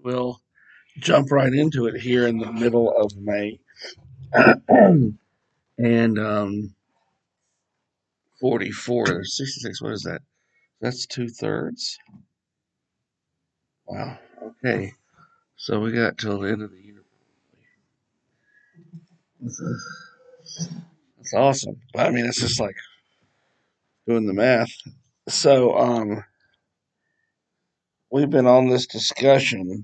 we'll jump right into it here in the middle of May. and 44, 66, what is that? That's 2/3. Wow. Okay. So we got till the end of the year. That's awesome. I mean, it's just like doing the math. So, we've been on this discussion,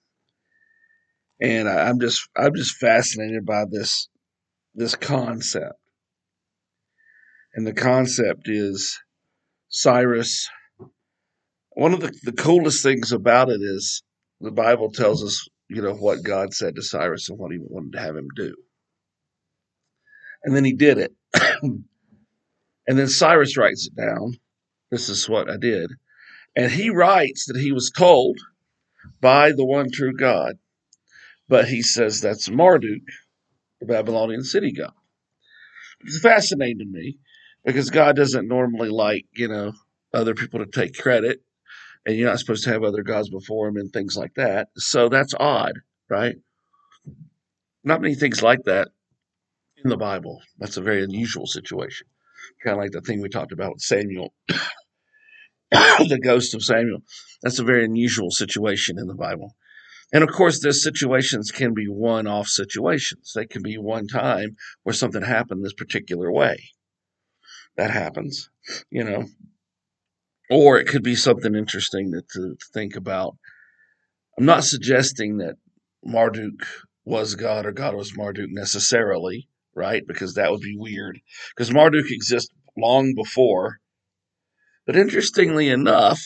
and I'm just fascinated by this concept. And the concept is Cyrus. One of the coolest things about it is the Bible tells us, what God said to Cyrus and what he wanted to have him do. And then he did it. And then Cyrus writes it down. This is what I did. And he writes that he was told by the one true God, but he says that's Marduk, the Babylonian city god. It's fascinating to me because God doesn't normally like, other people to take credit, and you're not supposed to have other gods before him and things like that. So that's odd, right? Not many things like that in the Bible. That's a very unusual situation. Kind of like the thing we talked about with Samuel, the ghost of Samuel. That's a very unusual situation in the Bible. And of course, these situations can be one-off situations. They can be one time where something happened this particular way. That happens, you know. Or it could be something interesting to think about. I'm not suggesting that Marduk was God or God was Marduk necessarily, right? Because that would be weird. Because Marduk exists long before. But interestingly enough,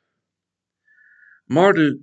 Marduk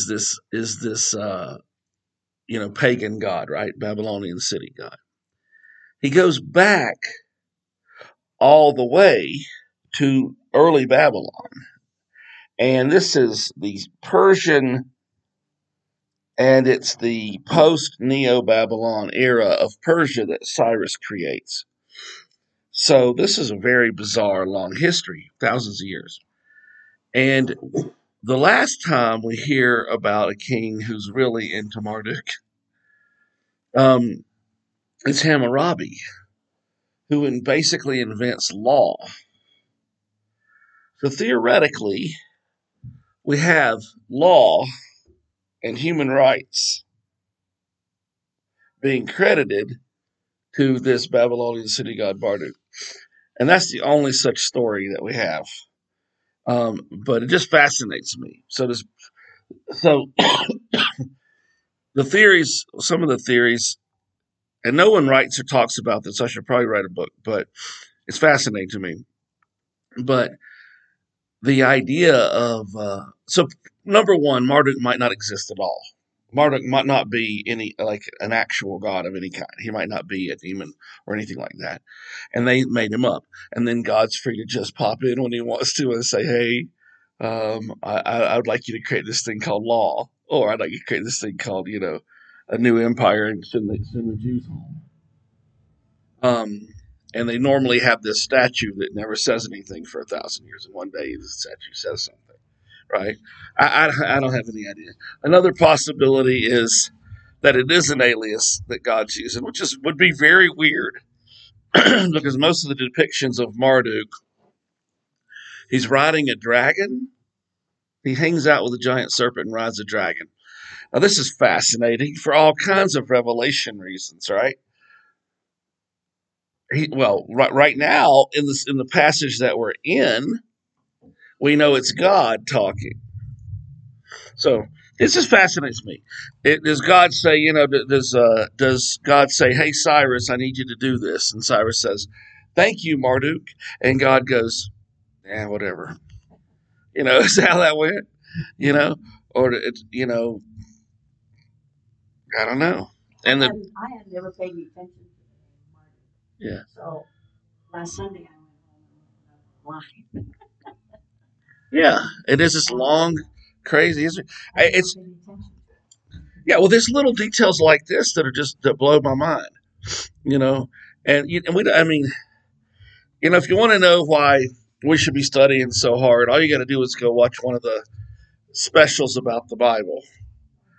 is this pagan god, right? Babylonian city god. He goes back all the way to early Babylon. And this is the Persian, and it's the post Neo Babylon era of Persia that Cyrus creates. So this is a very bizarre long history, thousands of years. And the last time we hear about a king who's really into Marduk, um, is Hammurabi, who basically invents law. So theoretically, we have law and human rights being credited to this Babylonian city god Marduk. And that's the only such story that we have. But it just fascinates me. So the theories, some of the theories, and no one writes or talks about this. I should probably write a book, but it's fascinating to me. But the idea of so number one, Marduk might not exist at all. Marduk might not be any like an actual god of any kind. He might not be a demon or anything like that. And they made him up. And then God's free to just pop in when he wants to and say, "Hey, I would like you to create this thing called law, or I'd like you to create this thing called a new empire and send the Jews home." Um, and they normally have this statue that never says anything for 1,000 years, and one day the statue says something, right? I don't have any idea. Another possibility is that it is an alias that God's using, would be very weird because most of the depictions of Marduk, he's riding a dragon. He hangs out with a giant serpent and rides a dragon. Now this is fascinating for all kinds of revelation reasons, right? Right now in the passage that we're in, we know it's God talking. So this just fascinates me. Does God say, does God say, "Hey Cyrus, I need you to do this," and Cyrus says, "Thank you, Marduk," and God goes, "Yeah, whatever." Is that how that went? You know, or it's I don't know. And I had never paid any attention to the Martin. Yeah. So last Sunday I went home. Yeah, it is this long, crazy history. It's Well, there's little details like this that blow my mind, you know. And we, I mean, if you want to know why we should be studying so hard, all you got to do is go watch one of the specials about the Bible.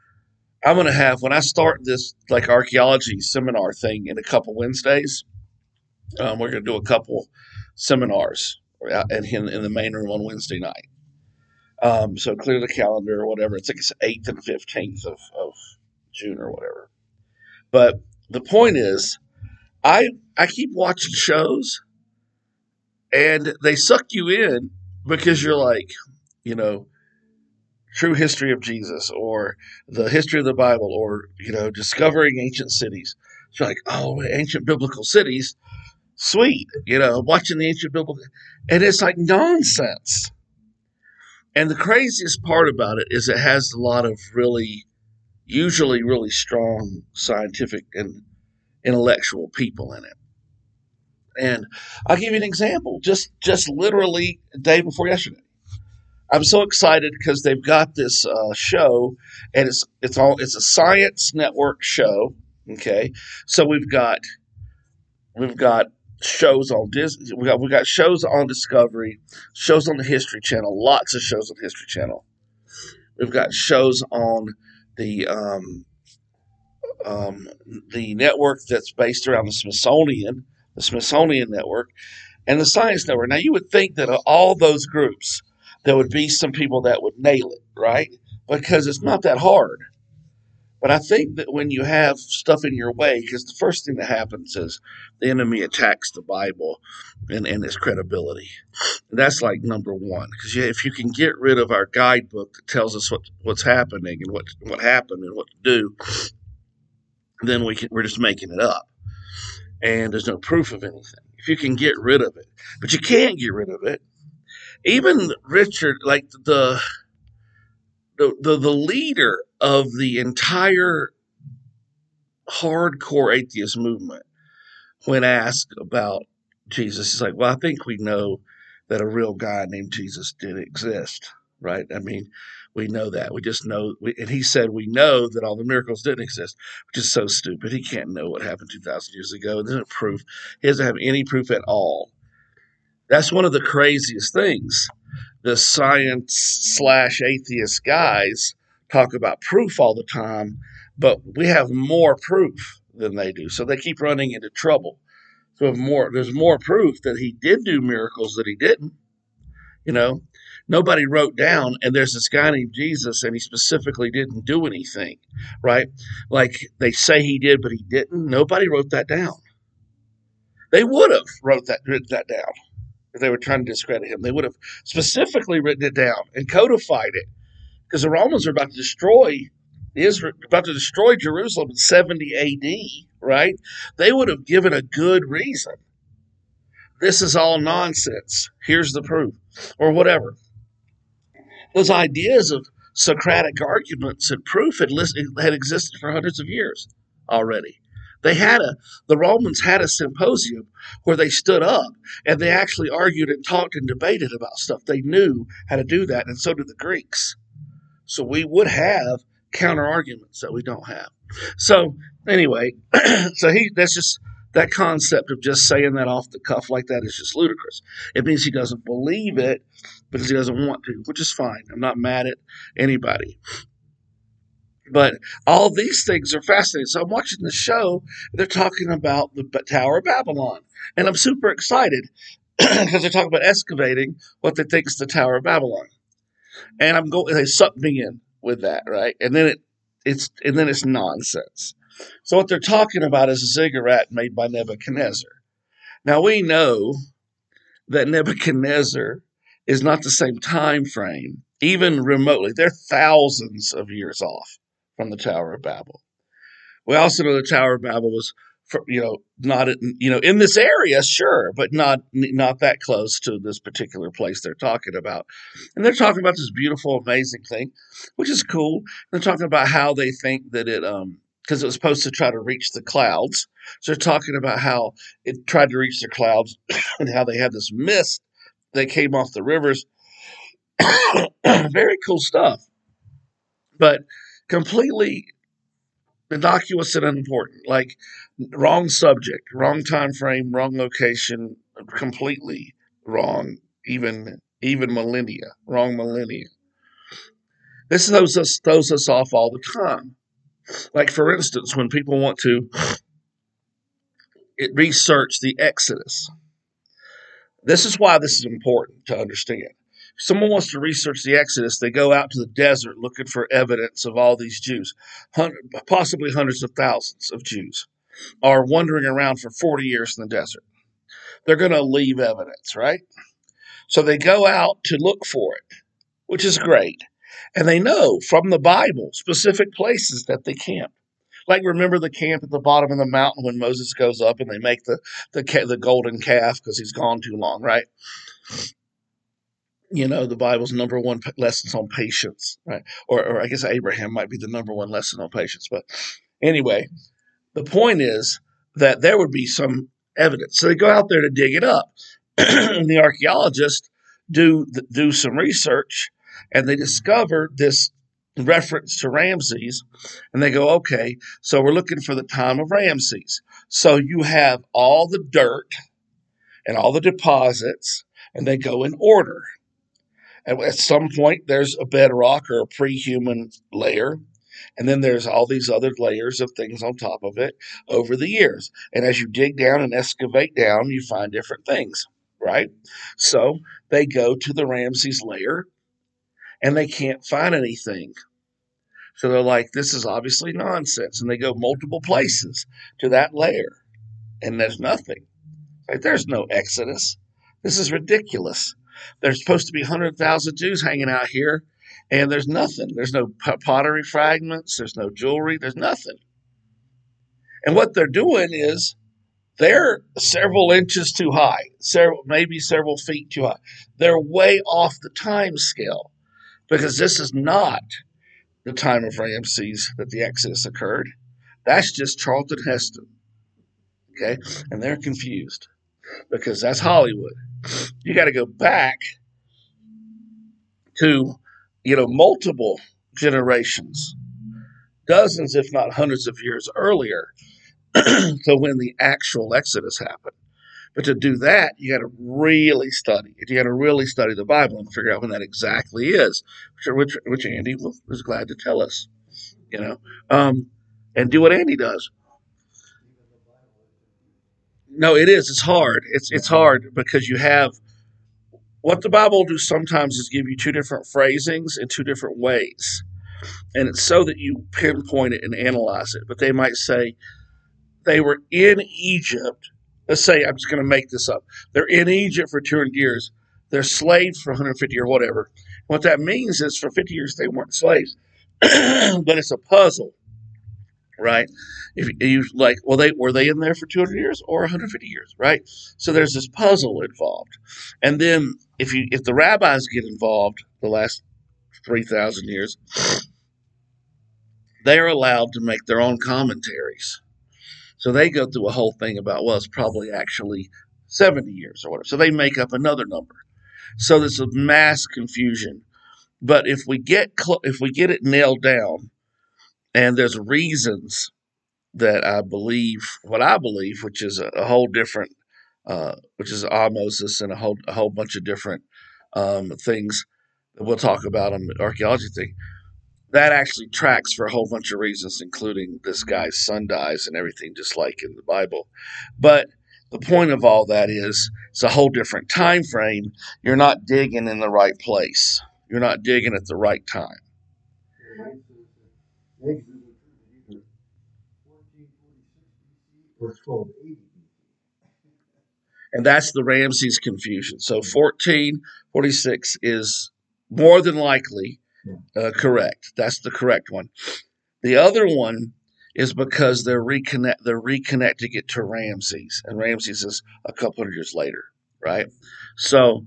I'm going to have, when I start this like archaeology seminar thing in a couple Wednesdays, we're going to do a couple seminars in the main room on Wednesday night. So clear the calendar or whatever. It's like it's 8th and 15th of June or whatever. But the point is, I keep watching shows and they suck you in because you're like, you know, true history of Jesus or the history of the Bible or, discovering ancient cities. It's like, oh, ancient biblical cities, sweet, watching the ancient biblical, and it's like nonsense. And the craziest part about it is it has a lot of usually really strong scientific and intellectual people in it. And I'll give you an example. Just literally the day before yesterday, I'm so excited because they've got this show, and it's a science network show. Okay, so we've got shows on Disney. We got shows on Discovery, shows on the History Channel, lots of shows on the History Channel. We've got shows on the um, the network that's based around the Smithsonian Network, and the Science Network. Now, you would think that of all those groups, there would be some people that would nail it, right? Because it's not that hard. But I think that when you have stuff in your way, because the first thing that happens is the enemy attacks the Bible and its credibility. And that's like number one. Because if you can get rid of our guidebook that tells us what's happening and what happened and what to do, then we're just making it up. And there's no proof of anything. If you can get rid of it, but you can't get rid of it. Even Richard, like the leader of the entire hardcore atheist movement, when asked about Jesus, he's like, "Well, I think we know that a real guy named Jesus did exist, right? I mean, we know that. We just know." And he said, "We know that all the miracles didn't exist," which is so stupid. He can't know what happened 2,000 years ago. There's no proof. He doesn't have any proof at all. That's one of the craziest things. The science/atheist guys talk about proof all the time, but we have more proof than they do. So they keep running into trouble. So there's more proof that he did do miracles that he didn't. You know, nobody wrote down, and there's this guy named Jesus, and he specifically didn't do anything, right? Like they say he did, but he didn't. Nobody wrote that down. They would have written that down if they were trying to discredit him. They would have specifically written it down and codified it, because the Romans are about to destroy Jerusalem in 70 A.D., right? They would have given a good reason. This is all nonsense. Here's the proof, or whatever. Those ideas of Socratic arguments and proof had existed for hundreds of years already. The Romans had a symposium where they stood up and they actually argued and talked and debated about stuff. They knew how to do that, and so did the Greeks. So we would have counter arguments that we don't have. So anyway, that's just that concept of just saying that off the cuff like that is just ludicrous. It means he doesn't believe it because he doesn't want to, which is fine. I'm not mad at anybody. But all these things are fascinating. So I'm watching the show. They're talking about the Tower of Babylon. And I'm super excited because they're talking about excavating what they think is the Tower of Babylon. And they suck me in with that, right? And then it's nonsense. So what they're talking about is a ziggurat made by Nebuchadnezzar. Now we know that Nebuchadnezzar is not the same time frame, even remotely. They're thousands of years off from the Tower of Babel. We also know the Tower of Babel was, not in this area, sure, but not that close to this particular place they're talking about. And they're talking about this beautiful, amazing thing, which is cool. They're talking about how they think that because it was supposed to try to reach the clouds. So they're talking about how it tried to reach the clouds and how they had this mist that came off the rivers. Very cool stuff, but completely innocuous and unimportant. Like wrong subject, wrong time frame, wrong location, completely wrong. Even millennia, wrong millennia. This throws us off all the time. Like, for instance, when people want to research the Exodus, this is why this is important to understand. If someone wants to research the Exodus, they go out to the desert looking for evidence of all these Jews. Possibly hundreds of thousands of Jews are wandering around for 40 years in the desert. They're going to leave evidence, right? So they go out to look for it, which is great. And they know from the Bible specific places that they camp. Like, remember the camp at the bottom of the mountain when Moses goes up and they make the golden calf because he's gone too long, right? You know, the Bible's number one lessons on patience, right? Or I guess Abraham might be the number one lesson on patience. But anyway, the point is that there would be some evidence. So they go out there to dig it up. And the archaeologists do some research, and they discover this reference to Ramses, and they go, okay, so we're looking for the time of Ramses. So you have all the dirt and all the deposits, and they go in order. And at some point, there's a bedrock or a pre-human layer, and then there's all these other layers of things on top of it over the years. And as you dig down and excavate down, you find different things, right? So they go to the Ramses layer and they can't find anything. So they're like, this is obviously nonsense. And they go multiple places to that layer and there's nothing. Like, there's no Exodus. This is ridiculous. There's supposed to be 100,000 Jews hanging out here, and there's nothing. There's no pottery fragments. There's no jewelry. There's nothing. And what they're doing is they're several inches too high, maybe several feet too high. They're way off the time scale because this is not the time of Ramses that the Exodus occurred. That's just Charlton Heston. Okay? And they're confused because that's Hollywood. You got to go back to, multiple generations, dozens, if not hundreds of years earlier, to when the actual Exodus happened. But to do that, you got to really study it. You got to really study the Bible and figure out when that exactly is, which Andy was glad to tell us, and do what Andy does. No, it is. It's hard. It's hard because you have what the Bible will do sometimes is give you two different phrasings in two different ways. And it's so that you pinpoint it and analyze it. But they might say they were in Egypt. Let's say, I'm just going to make this up. They're in Egypt for 200 years. They're slaves for 150 or whatever. What that means is for 50 years they weren't slaves. But it's a puzzle, right? If you like, well, were they in there for 200 years or 150 years, right? So there's this puzzle involved. And then if the rabbis get involved the last 3,000 years, they're allowed to make their own commentaries. So they go through a whole thing about, well, it's probably actually 70 years or whatever. So they make up another number. So there's a mass confusion. But if we get it nailed down, and there's reasons that what I believe, which is a whole different, which is osmosis and a whole bunch of different things that we'll talk about on the archaeology thing. That actually tracks for a whole bunch of reasons, including this guy's son dies and everything, just like in the Bible. But the point of all that is it's a whole different time frame. You're not digging in the right place. You're not digging at the right time. And that's the Ramses confusion. So 1446 is more than likely correct. That's the correct one. The other one is because they're reconnecting it to Ramses, and Ramses is a couple of years later, right? So,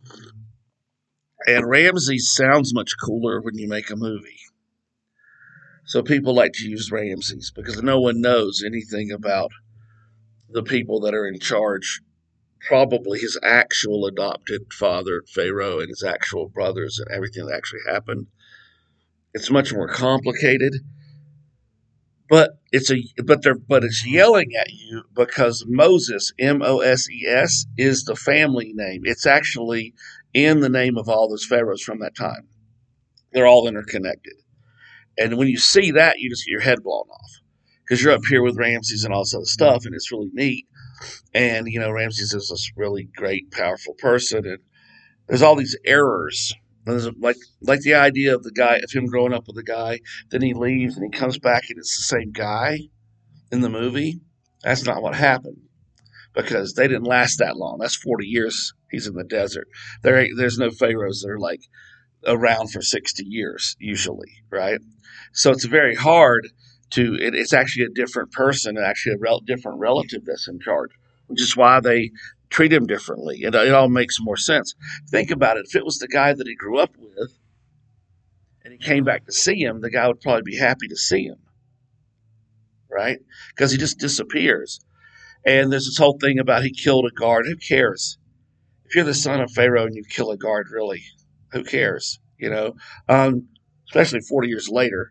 and Ramses sounds much cooler when you make a movie. So people like to use Ramses because no one knows anything about the people that are in charge. Probably his actual adopted father, Pharaoh, and his actual brothers, and everything that actually happened. It's much more complicated. But it's yelling at you because Moses, Moses, is the family name. It's actually in the name of all those pharaohs from that time. They're all interconnected. And when you see that, you just get your head blown off because you're up here with Ramses and all this other stuff, and it's really neat. And Ramses is this really great, powerful person, and there's all these errors. There's like the idea of the guy, of him growing up with the guy, then he leaves and he comes back and it's the same guy in the movie. That's not what happened because they didn't last that long. That's 40 years he's in the desert. There's no pharaohs that are like around for 60 years usually, right? So it's very hard it's actually a different person and actually a different relative that's in charge, which is why they treat him differently. It all makes more sense. Think about it. If it was the guy that he grew up with and he came back to see him, the guy would probably be happy to see him, right? Because he just disappears. And there's this whole thing about he killed a guard. Who cares? If you're the son of Pharaoh and you kill a guard, really, who cares? Especially 40 years later.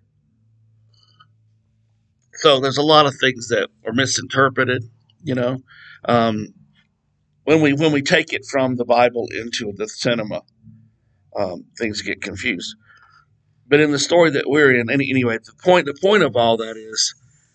So there's a lot of things that are misinterpreted, you know. When we take it from the Bible into the cinema, things get confused. But in the story that we're in, anyway, the point of all that is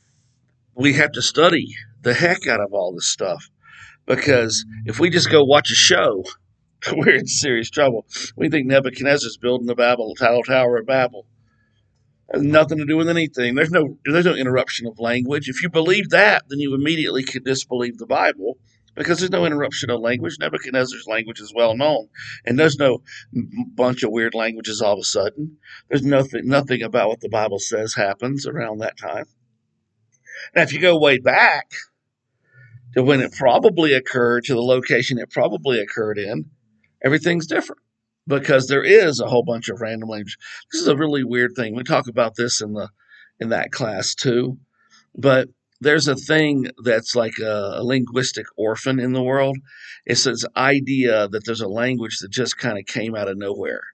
we have to study the heck out of all this stuff because if we just go watch a show, we're in serious trouble. We think Nebuchadnezzar's building the Tower of Babel. It has nothing to do with anything. There's no interruption of language. If you believe that, then you immediately could disbelieve the Bible because there's no interruption of language. Nebuchadnezzar's language is well known, and there's no bunch of weird languages all of a sudden. There's nothing about what the Bible says happens around that time. Now, if you go way back to when it probably occurred, to the location it probably occurred in, everything's different because there is a whole bunch of random language. This is a really weird thing. We talk about this in that class too, but there's a thing that's like a linguistic orphan in the world. It's this idea that there's a language that just kind of came out of nowhere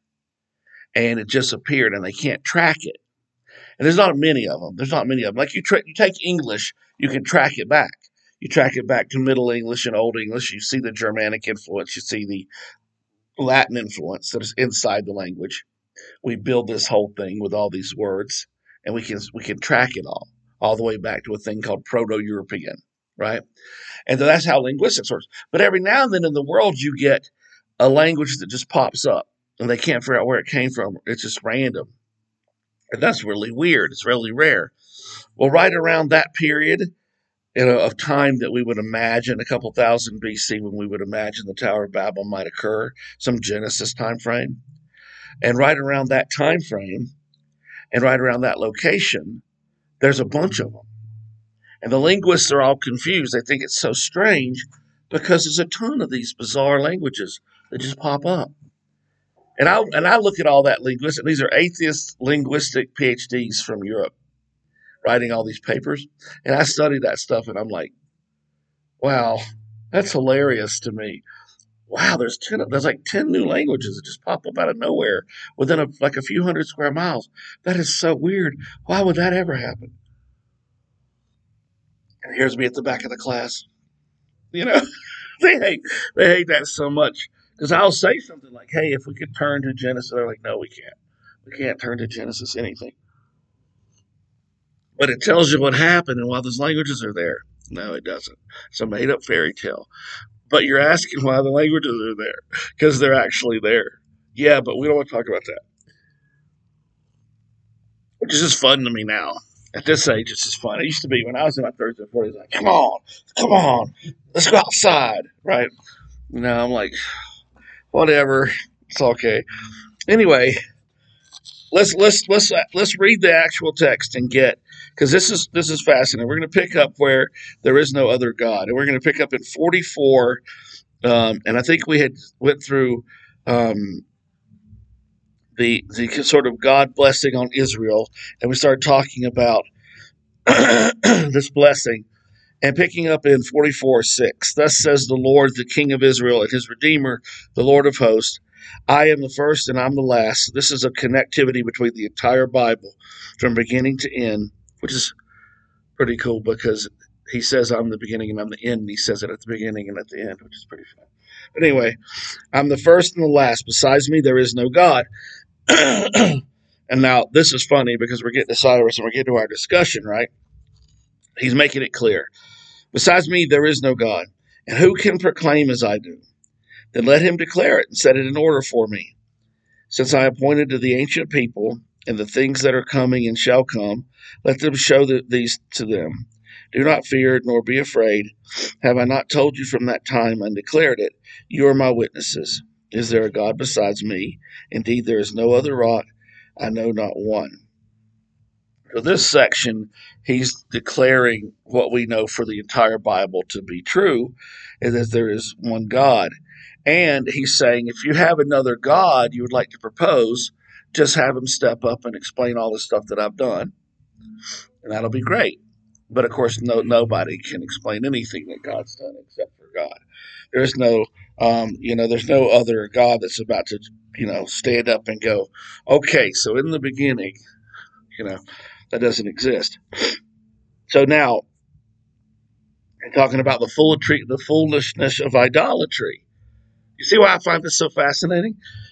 and it just appeared and they can't track it. And there's not many of them. Like you take English, you can track it back. You track it back to Middle English and Old English. You see the Germanic influence. You see the Latin influence that is inside the language. We build this whole thing with all these words, and we can track it all the way back to a thing called Proto-European, right? And that's how linguistics works. But every now and then in the world, you get a language that just pops up, and they can't figure out where it came from. It's just random. And that's really weird. It's really rare. Well, right around that period of time that we would imagine, a couple thousand BC, when we would imagine the Tower of Babel might occur, some Genesis time frame. And right around that time frame, and right around that location, there's a bunch of them. And the linguists are all confused. They think it's so strange because there's a ton of these bizarre languages that just pop up. And I look at all that linguistics, and these are atheist linguistic PhDs from Europe writing all these papers. And I study that stuff, and I'm like, wow, that's hilarious to me. Wow, there's like 10 new languages that just pop up out of nowhere within a few hundred square miles. That is so weird. Why would that ever happen? And here's me at the back of the class. They hate that so much. Because I'll say something like, hey, if we could turn to Genesis, they're like, no, we can't. We can't turn to Genesis anything. But it tells you what happened and why those languages are there. No, it doesn't. It's a made up fairy tale. But you're asking why the languages are there. Because they're actually there. Yeah, but we don't want to talk about that. Which is just fun to me now. At this age, it's just fun. It used to be when I was in my 30s and 40s, like, come on, let's go outside, right? I'm like, whatever, it's okay. Anyway, let's read the actual text and because this is fascinating. We're going to pick up where there is no other God, and we're going to pick up in 44. And I think we had went through the sort of God blessing on Israel, and we started talking about this blessing. And picking up in 44:6, thus says the Lord, the King of Israel and his Redeemer, the Lord of hosts, I am the first and I'm the last. This is a connectivity between the entire Bible from beginning to end, which is pretty cool because he says I'm the beginning and I'm the end. And he says it at the beginning and at the end, which is pretty fun. But anyway, I'm the first and the last. Besides me, there is no God. And now this is funny because we're getting to Cyrus and we're getting to our discussion, right? He's making it clear. Besides me, there is no God. And who can proclaim as I do? Then let him declare it and set it in order for me. Since I appointed to the ancient people and the things that are coming and shall come, let them show these to them. Do not fear, nor be afraid. Have I not told you from that time and declared it? You are my witnesses. Is there a God besides me? Indeed, there is no other rock. I know not one. So this section, he's declaring what we know for the entire Bible to be true, is that there is one God. And he's saying, if you have another God you would like to propose, just have him step up and explain all the stuff that I've done, and that'll be great. But of course, nobody can explain anything that God's done except for God. There's no, there's no other God that's about to, stand up and go, okay, so in the beginning, that doesn't exist. So now, talking about the foolishness of idolatry. You see why I find this so fascinating?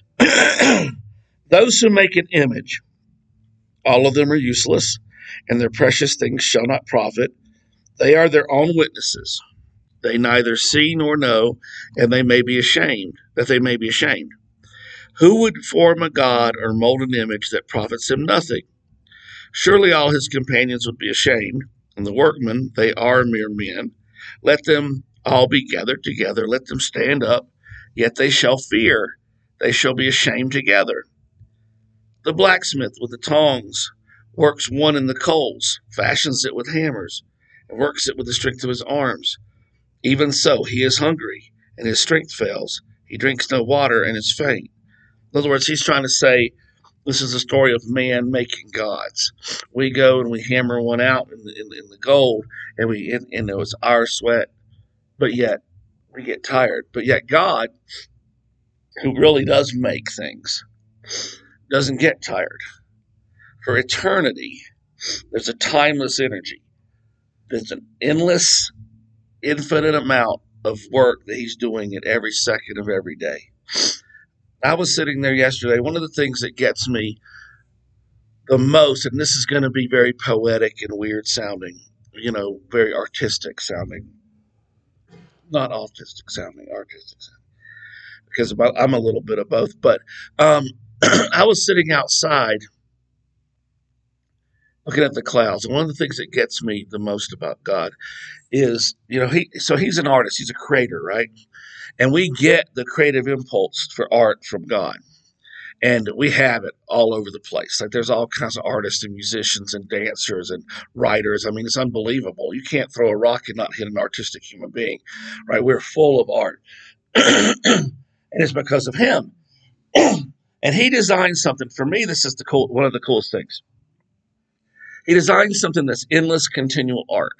Those who make an image, all of them are useless, and their precious things shall not profit. They are their own witnesses. They neither see nor know, and they may be ashamed, that they may be ashamed. Who would form a god or mold an image that profits him nothing? Surely all his companions would be ashamed, and the workmen, they are mere men. Let them all be gathered together, let them stand up, yet they shall fear. They shall be ashamed together. The blacksmith with the tongs works one in the coals, fashions it with hammers, and works it with the strength of his arms. Even so, he is hungry, and his strength fails. He drinks no water and is faint. In other words, he's trying to say this is a story of man making gods. We go and we hammer one out in the gold, and it was our sweat, but yet we get tired. But yet God, who really does make things, doesn't get tired. For eternity, there's a timeless energy. There's an endless, infinite amount of work that he's doing at every second of every day. I was sitting there yesterday. One of the things that gets me the most, and this is going to be very poetic and weird sounding, very artistic sounding. Not autistic sounding, artistic sounding. Because I'm a little bit of both. But I was sitting outside looking at the clouds. And one of the things that gets me the most about God is, he's an artist. He's a creator, right? And we get the creative impulse for art from God. And we have it all over the place. Like there's all kinds of artists and musicians and dancers and writers. I mean, it's unbelievable. You can't throw a rock and not hit an artistic human being, right? We're full of art. And it's because of him. And he designed something. For me, this is one of the coolest things. He designed something that's endless, continual art.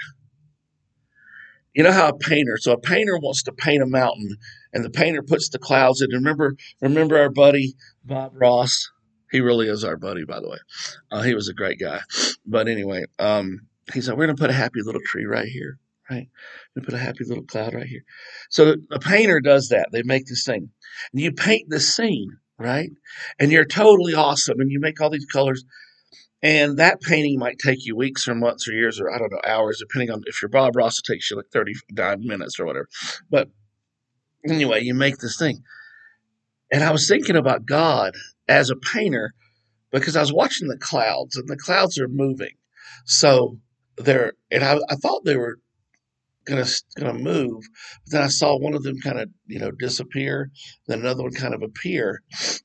You know how a painter wants to paint a mountain, and the painter puts the clouds in. Remember our buddy Bob Ross? He really is our buddy, by the way. He was a great guy. But anyway, he said, we're going to put a happy little tree right here, right? We put a happy little cloud right here. So the painter does that. They make this thing. And you paint this scene, right? And you're totally awesome, and you make all these colors. And that painting might take you weeks or months or years or, I don't know, hours, depending on if you're Bob Ross, it takes you like 39 minutes or whatever. But anyway, you make this thing. And I was thinking about God as a painter because I was watching the clouds, and the clouds are moving. So I thought they were gonna move, but then I saw one of them kind of disappear, then another one kind of appear.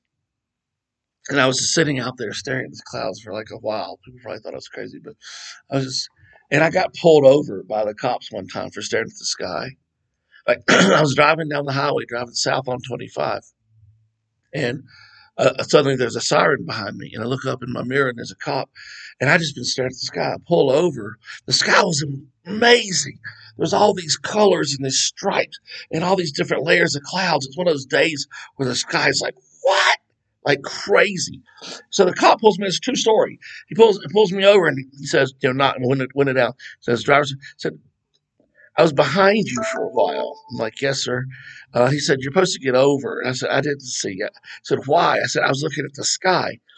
And I was just sitting out there staring at the clouds for like a while. People probably thought I was crazy, but and I got pulled over by the cops one time for staring at the sky. Like I was driving down the highway, driving south on 25, and suddenly there's a siren behind me, and I look up in my mirror and there's a cop, and I just been staring at the sky. I pull over. The sky was amazing. There's all these colors and these stripes and all these different layers of clouds. It's one of those days where the sky's like, what? Like crazy. So the cop pulls me. It's a true story. He pulls me over and he says, not when it out. Says said, I was behind you for a while. I'm like, yes, sir. He said, you're supposed to get over. And I said, I didn't see it. I said, why? I said, I was looking at the sky.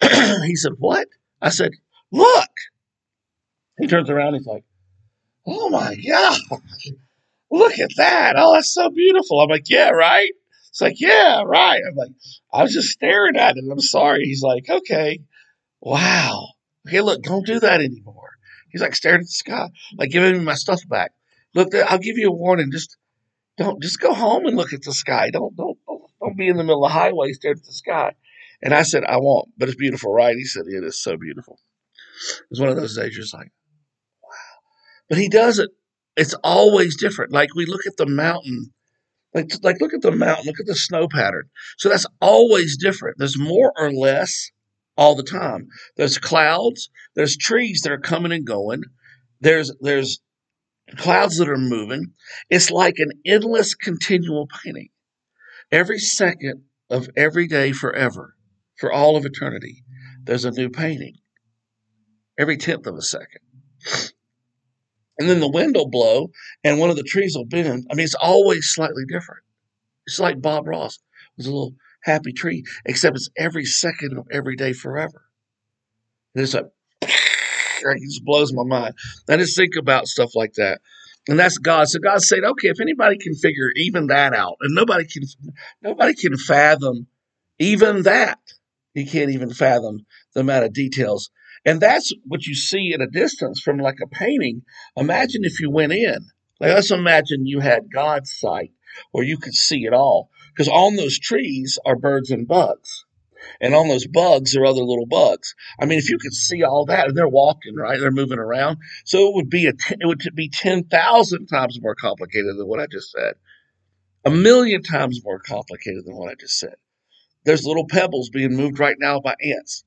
He said, what? I said, look. He turns around. He's like, oh my God, look at that. Oh, that's so beautiful. I'm like, yeah, right. It's like, yeah, right. I'm like, I was just staring at it. I'm sorry. He's like, okay, wow. Okay, look, don't do that anymore. He's like staring at the sky, like giving me my stuff back. Look, I'll give you a warning. Just go home and look at the sky. Don't be in the middle of the highway staring at the sky. And I said, I won't, but it's beautiful, right? He said, it is so beautiful. It's one of those days you're just like, but he does it. It's always different. Like we look at the mountain, like look at the mountain, look at the snow pattern. So that's always different. There's more or less all the time. There's clouds, there's trees that are coming and going. There's clouds that are moving. It's like an endless continual painting. Every second of every day forever, for all of eternity, there's a new painting. Every tenth of a second. And then the wind will blow and one of the trees will bend. I mean, it's always slightly different. It's like Bob Ross was a little happy tree, except it's every second of every day forever. And it's like, it just blows my mind. I just think about stuff like that. And that's God. So God said, okay, if anybody can figure even that out, and nobody can fathom even that. You can't even fathom the amount of details. And that's what you see at a distance from like a painting. Imagine if you went in. Like let's imagine you had God's sight where you could see it all. Because on those trees are birds and bugs. And on those bugs are other little bugs. I mean, if you could see all that, and they're walking, right? They're moving around. So it would be 10,000 times more complicated than what I just said. 1,000,000 times more complicated than what I just said. There's little pebbles being moved right now by ants.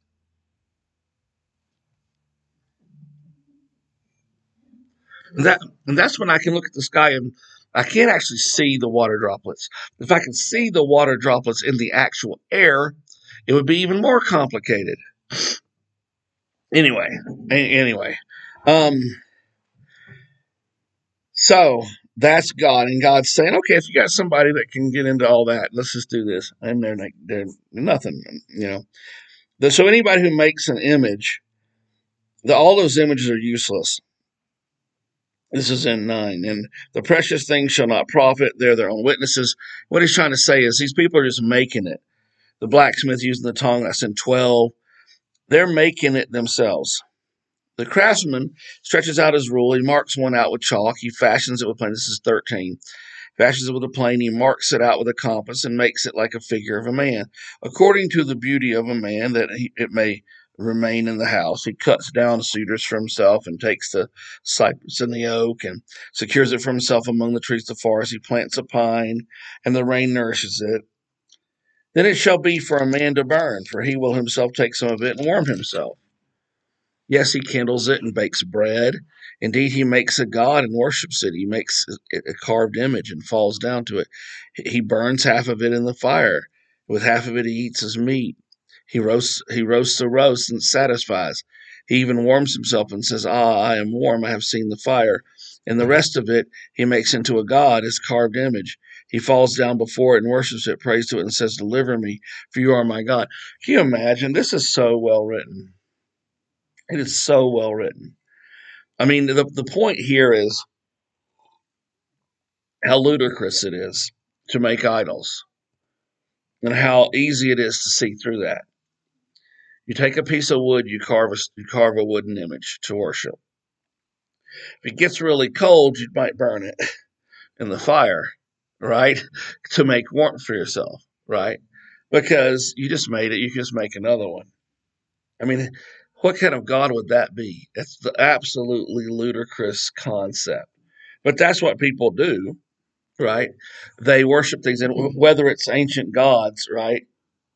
And that's when I can look at the sky and I can't actually see the water droplets. If I can see the water droplets in the actual air, it would be even more complicated. Anyway, um, so that's God, and God's saying, okay, if you got somebody that can get into all that, let's just do this. And they're nothing, So anybody who makes an image, all those images are useless. This is in 9. And the precious things shall not profit. They're their own witnesses. What he's trying to say is these people are just making it. The blacksmith using the tongue, that's in 12. They're making it themselves. The craftsman stretches out his rule. He marks one out with chalk. He fashions it with plane. This is 13. Fashions it with a plane. He marks it out with a compass and makes it like a figure of a man. According to the beauty of a man, that it may remain in the house. He cuts down cedars for himself and takes the cypress and the oak and secures it for himself among the trees of the forest. He plants a pine, and the rain nourishes it. Then it shall be for a man to burn, for he will himself take some of it and warm himself. Yes, he kindles it and bakes bread. Indeed, he makes a god and worships it. He makes it a carved image and falls down to it. He burns half of it in the fire. With half of it, he eats his meat. He roasts a roast and satisfies. He even warms himself and says, ah, I am warm. I have seen the fire. And the rest of it, he makes into a god, his carved image. He falls down before it and worships it, prays to it, and says, deliver me, for you are my God. Can you imagine? This is so well written. It is so well written. I mean, the point here is how ludicrous it is to make idols and how easy it is to see through that. You take a piece of wood, you carve a wooden image to worship. If it gets really cold, you might burn it in the fire, right? To make warmth for yourself, right? Because you just made it, you can just make another one. I mean, what kind of God would that be? That's the absolutely ludicrous concept. But that's what people do, right? They worship things, and whether it's ancient gods, right?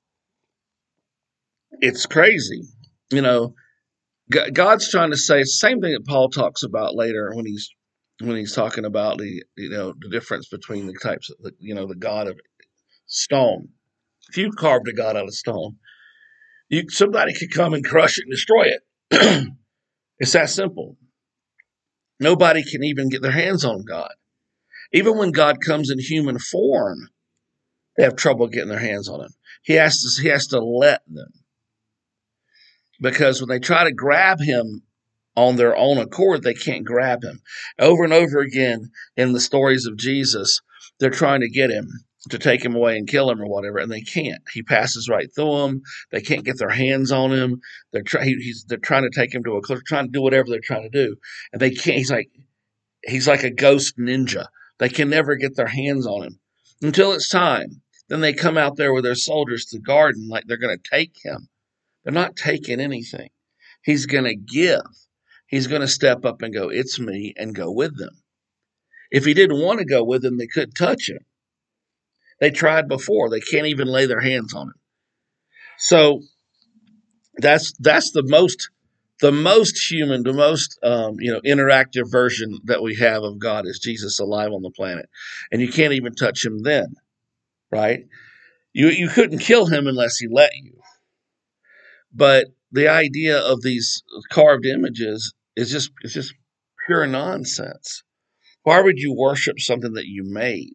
It's crazy. You know, God's trying to say the same thing that Paul talks about later when he's talking about the difference between the types of the God of stone. If you carved a God out of stone, somebody could come and crush it and destroy it. It's that simple. Nobody can even get their hands on God. Even when God comes in human form, they have trouble getting their hands on him. He has to let them. because when they try to grab him on their own accord, they can't grab him. Over and over again in the stories of Jesus, they're trying to get him to take him away and kill him or whatever, and they can't. He passes right through them. They can't get their hands on him. They're trying to take him to a cliff, trying to do whatever they're trying to do, and they can't. He's like a ghost ninja. They can never get their hands on him until it's time. Then they come out there with their soldiers to guard him like they're going to take him. They're not taking anything. He's going to give. He's going to step up and go, "It's me," and go with them. If he didn't want to go with them, they couldn't touch him. They tried before. They can't even lay their hands on him. So that's the most human, the most interactive version that we have of God is Jesus alive on the planet, and you can't even touch him then, right? You couldn't kill him unless he let you. But the idea of these carved images is just pure nonsense. Why would you worship something that you made?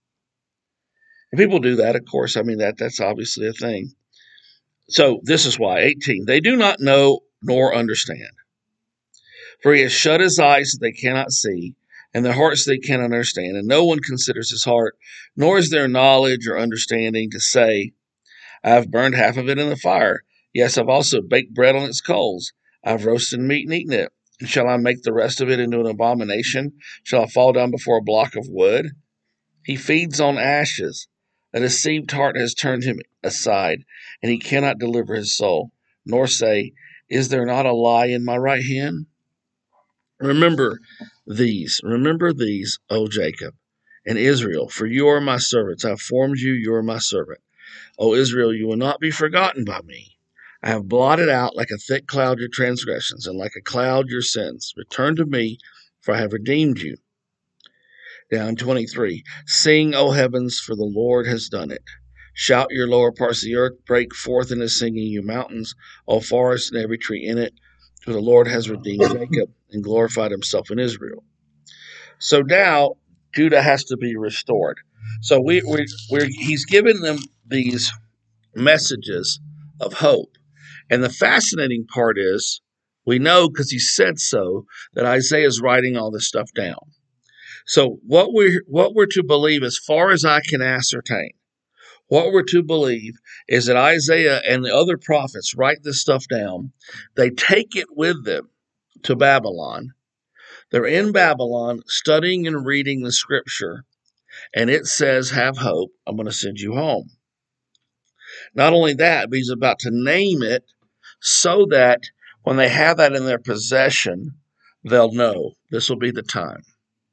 And people do that, of course. I mean, that's obviously a thing. So this is why. 18. They do not know nor understand. For he has shut his eyes so they cannot see, and their hearts they cannot understand. And no one considers his heart, nor is there knowledge or understanding to say, I have burned half of it in the fire. Yes, I've also baked bread on its coals. I've roasted meat and eaten it. And shall I make the rest of it into an abomination? Shall I fall down before a block of wood? He feeds on ashes. A deceived heart has turned him aside, and he cannot deliver his soul, nor say, Is there not a lie in my right hand? Remember these, O Jacob, and Israel, for you are my servants. I have formed you, you are my servant. O Israel, you will not be forgotten by me. I have blotted out like a thick cloud your transgressions, and like a cloud your sins. Return to me, for I have redeemed you. Down 23. Sing, O heavens, for the Lord has done it. Shout, your lower parts of the earth, break forth into singing, you mountains, O forests and every tree in it, for the Lord has redeemed Jacob and glorified himself in Israel. So now Judah has to be restored. So he's given them these messages of hope. And the fascinating part is, we know because he said so, that Isaiah is writing all this stuff down. So what we're to believe, as far as I can ascertain, what we're to believe is that Isaiah and the other prophets write this stuff down. They take it with them to Babylon. They're in Babylon studying and reading the scripture, and it says, have hope, I'm going to send you home. Not only that, but he's about to name it so that when they have that in their possession, they'll know this will be the time.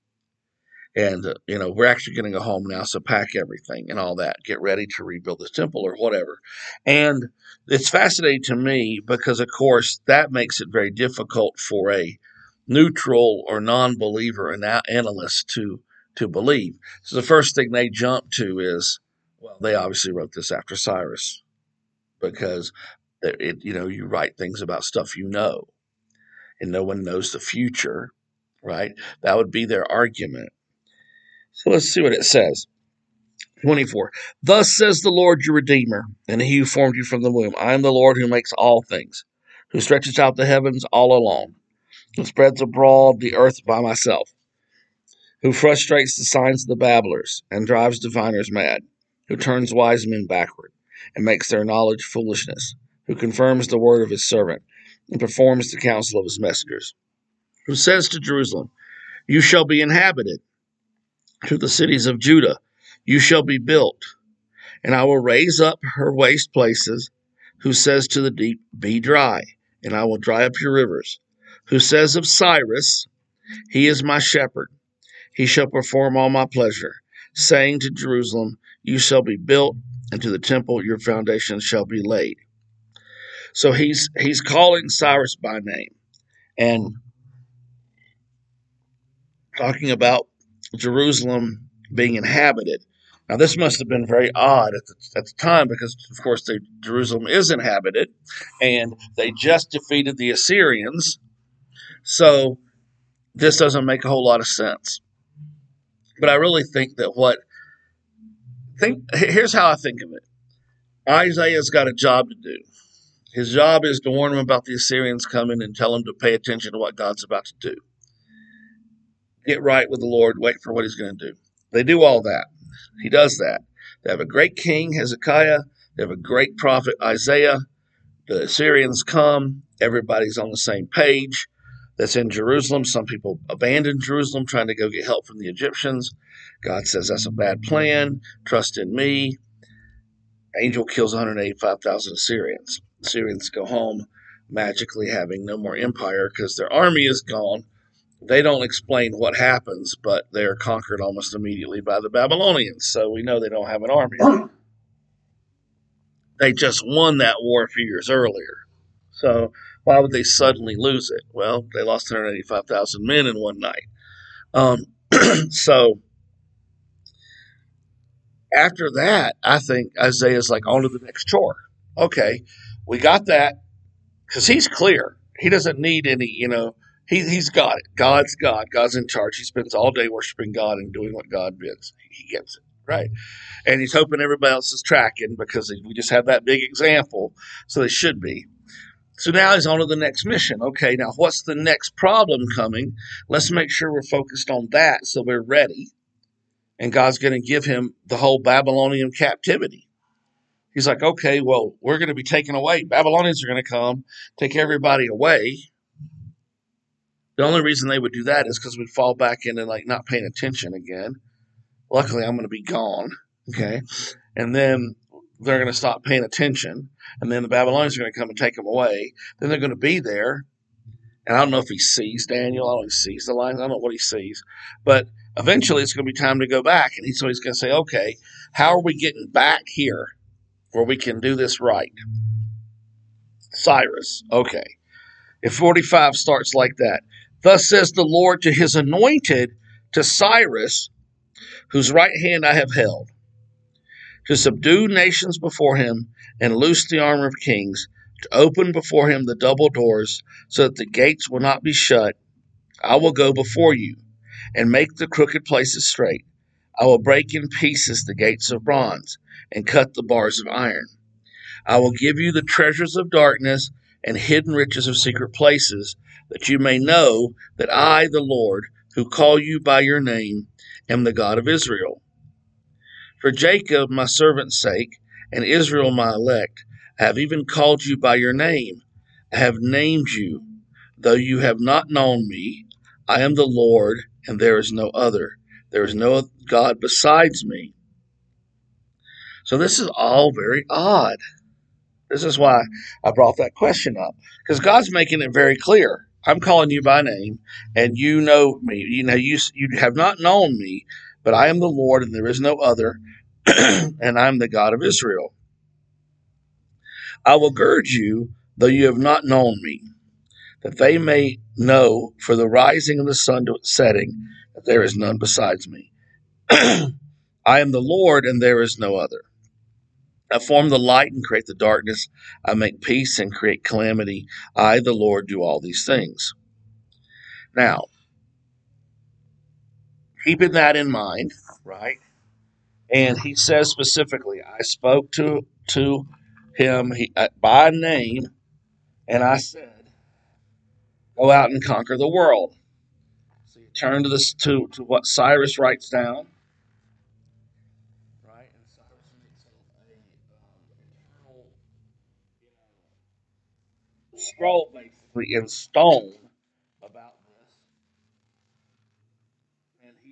And, we're actually going to go home now, so pack everything and all that. Get ready to rebuild the temple or whatever. And it's fascinating to me because, of course, that makes it very difficult for a neutral or non-believer analyst to believe. So the first thing they jump to is, well, they obviously wrote this after Cyrus because, you write things about stuff you know, and no one knows the future, right? That would be their argument. So let's see what it says. 24. Thus says the Lord your Redeemer, and he who formed you from the womb. I am the Lord who makes all things, who stretches out the heavens all alone, who spreads abroad the earth by myself, who frustrates the signs of the babblers, and drives diviners mad, who turns wise men backward, and makes their knowledge foolishness, who confirms the word of his servant, and performs the counsel of his messengers, who says to Jerusalem, you shall be inhabited, to the cities of Judah, you shall be built, and I will raise up her waste places, who says to the deep, be dry, and I will dry up your rivers, who says of Cyrus, he is my shepherd, he shall perform all my pleasure, saying to Jerusalem, you shall be built, and to the temple your foundations shall be laid. So he's calling Cyrus by name, and talking about Jerusalem being inhabited. Now, this must have been very odd at the time because, of course, Jerusalem is inhabited, and they just defeated the Assyrians. So this doesn't make a whole lot of sense. But I really think that here's how I think of it. Isaiah's got a job to do. His job is to warn them about the Assyrians coming and tell them to pay attention to what God's about to do. Get right with the Lord, wait for what he's going to do. They do all that. He does that. They have a great king, Hezekiah. They have a great prophet, Isaiah. The Assyrians come. Everybody's on the same page. That's in Jerusalem. Some people abandon Jerusalem trying to go get help from the Egyptians. God says, that's a bad plan. Trust in me. Angel kills 185,000 Assyrians. Assyrians go home magically having no more empire because their army is gone. They don't explain what happens, but they're conquered almost immediately by the Babylonians. So we know they don't have an army. They just won that war a few years earlier. So why would they suddenly lose it? Well, they lost 185,000 men in one night. So after that, I think Isaiah's like, on to the next chore. Okay, we got that because he's clear. He doesn't need any, he's got it. God's God. God's in charge. He spends all day worshiping God and doing what God bids. He gets it, right? And he's hoping everybody else is tracking because we just have that big example, so they should be. So now he's on to the next mission. Okay, now what's the next problem coming? Let's make sure we're focused on that so we're ready. And God's going to give him the whole Babylonian captivity. He's like, okay, well, we're going to be taken away. Babylonians are going to come, take everybody away. The only reason they would do that is because we'd fall back into like not paying attention again. Luckily, I'm going to be gone. Okay. And then they're going to stop paying attention. And then the Babylonians are going to come and take them away. Then they're going to be there. And I don't know if he sees Daniel. I don't know if he sees the lines. I don't know what he sees. But eventually it's going to be time to go back. And so he's going to say, okay, how are we getting back here where we can do this right? Cyrus. Okay. If 45 starts like that. Thus says the Lord to his anointed, to Cyrus, whose right hand I have held, to subdue nations before him and loose the arm of kings, to open before him the double doors, so that the gates will not be shut. I will go before you and make the crooked places straight. I will break in pieces the gates of bronze and cut the bars of iron. I will give you the treasures of darkness and hidden riches of secret places, that you may know that I, the Lord, who call you by your name, am the God of Israel. For Jacob, my servant's sake, and Israel, my elect, I have even called you by your name. I have named you, though you have not known me. I am the Lord, and there is no other. There is no God besides me. So this is all very odd. This is why I brought that question up, because God's making it very clear. I'm calling you by name, and you know me. You have not known me, but I am the Lord, and there is no other, and I'm the God of Israel. I will gird you, though you have not known me, that they may know for the rising of the sun to its setting that there is none besides me. I am the Lord, and there is no other. I form the light and create the darkness. I make peace and create calamity. I, the Lord, do all these things. Now, keeping that in mind, right? And he says specifically, I spoke to him by name, and I said, go out and conquer the world. So you turn to this to what Cyrus writes down, right? And Cyrus makes a internal scroll basically in stone about this, and he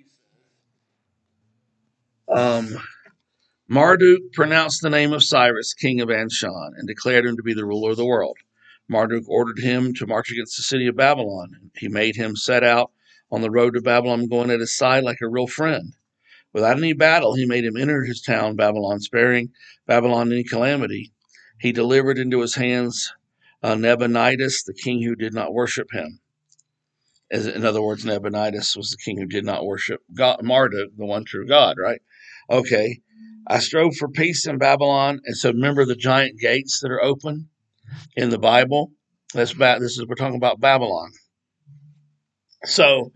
says, Marduk pronounced the name of Cyrus, king of Anshan, and declared him to be the ruler of the world. Marduk ordered him to march against the city of Babylon. He made him set out on the road to Babylon, going at his side like a real friend. Without any battle, he made him enter his town, Babylon, sparing Babylon any calamity. He delivered into his hands Nabonidus, the king who did not worship him. In other words, Nabonidus was the king who did not worship God, Marduk, the one true God, right? Okay. I strove for peace in Babylon. And so remember the giant gates that are open in the Bible? We're talking about Babylon. So,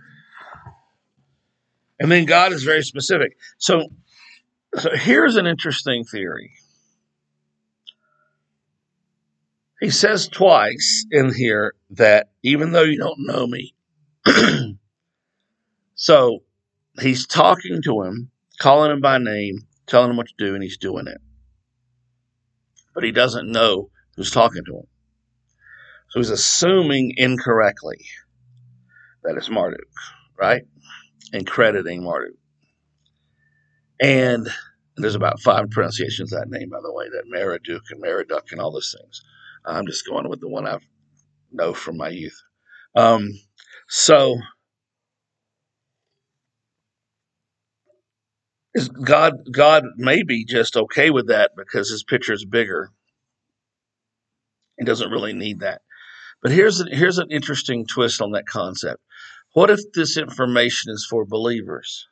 and then God is very specific. So here's an interesting theory. He says twice in here that even though you don't know me, so he's talking to him, calling him by name, telling him what to do, and he's doing it. But he doesn't know who's talking to him. So he's assuming incorrectly that it's Marduk, right? And crediting Marduk. And there's about 5 pronunciations of that name, by the way, that Merodach and Merodach and all those things. I'm just going with the one I know from my youth. So God may be just okay with that because his picture is bigger. He doesn't really need that. But here's an interesting twist on that concept. What if this information is for believers?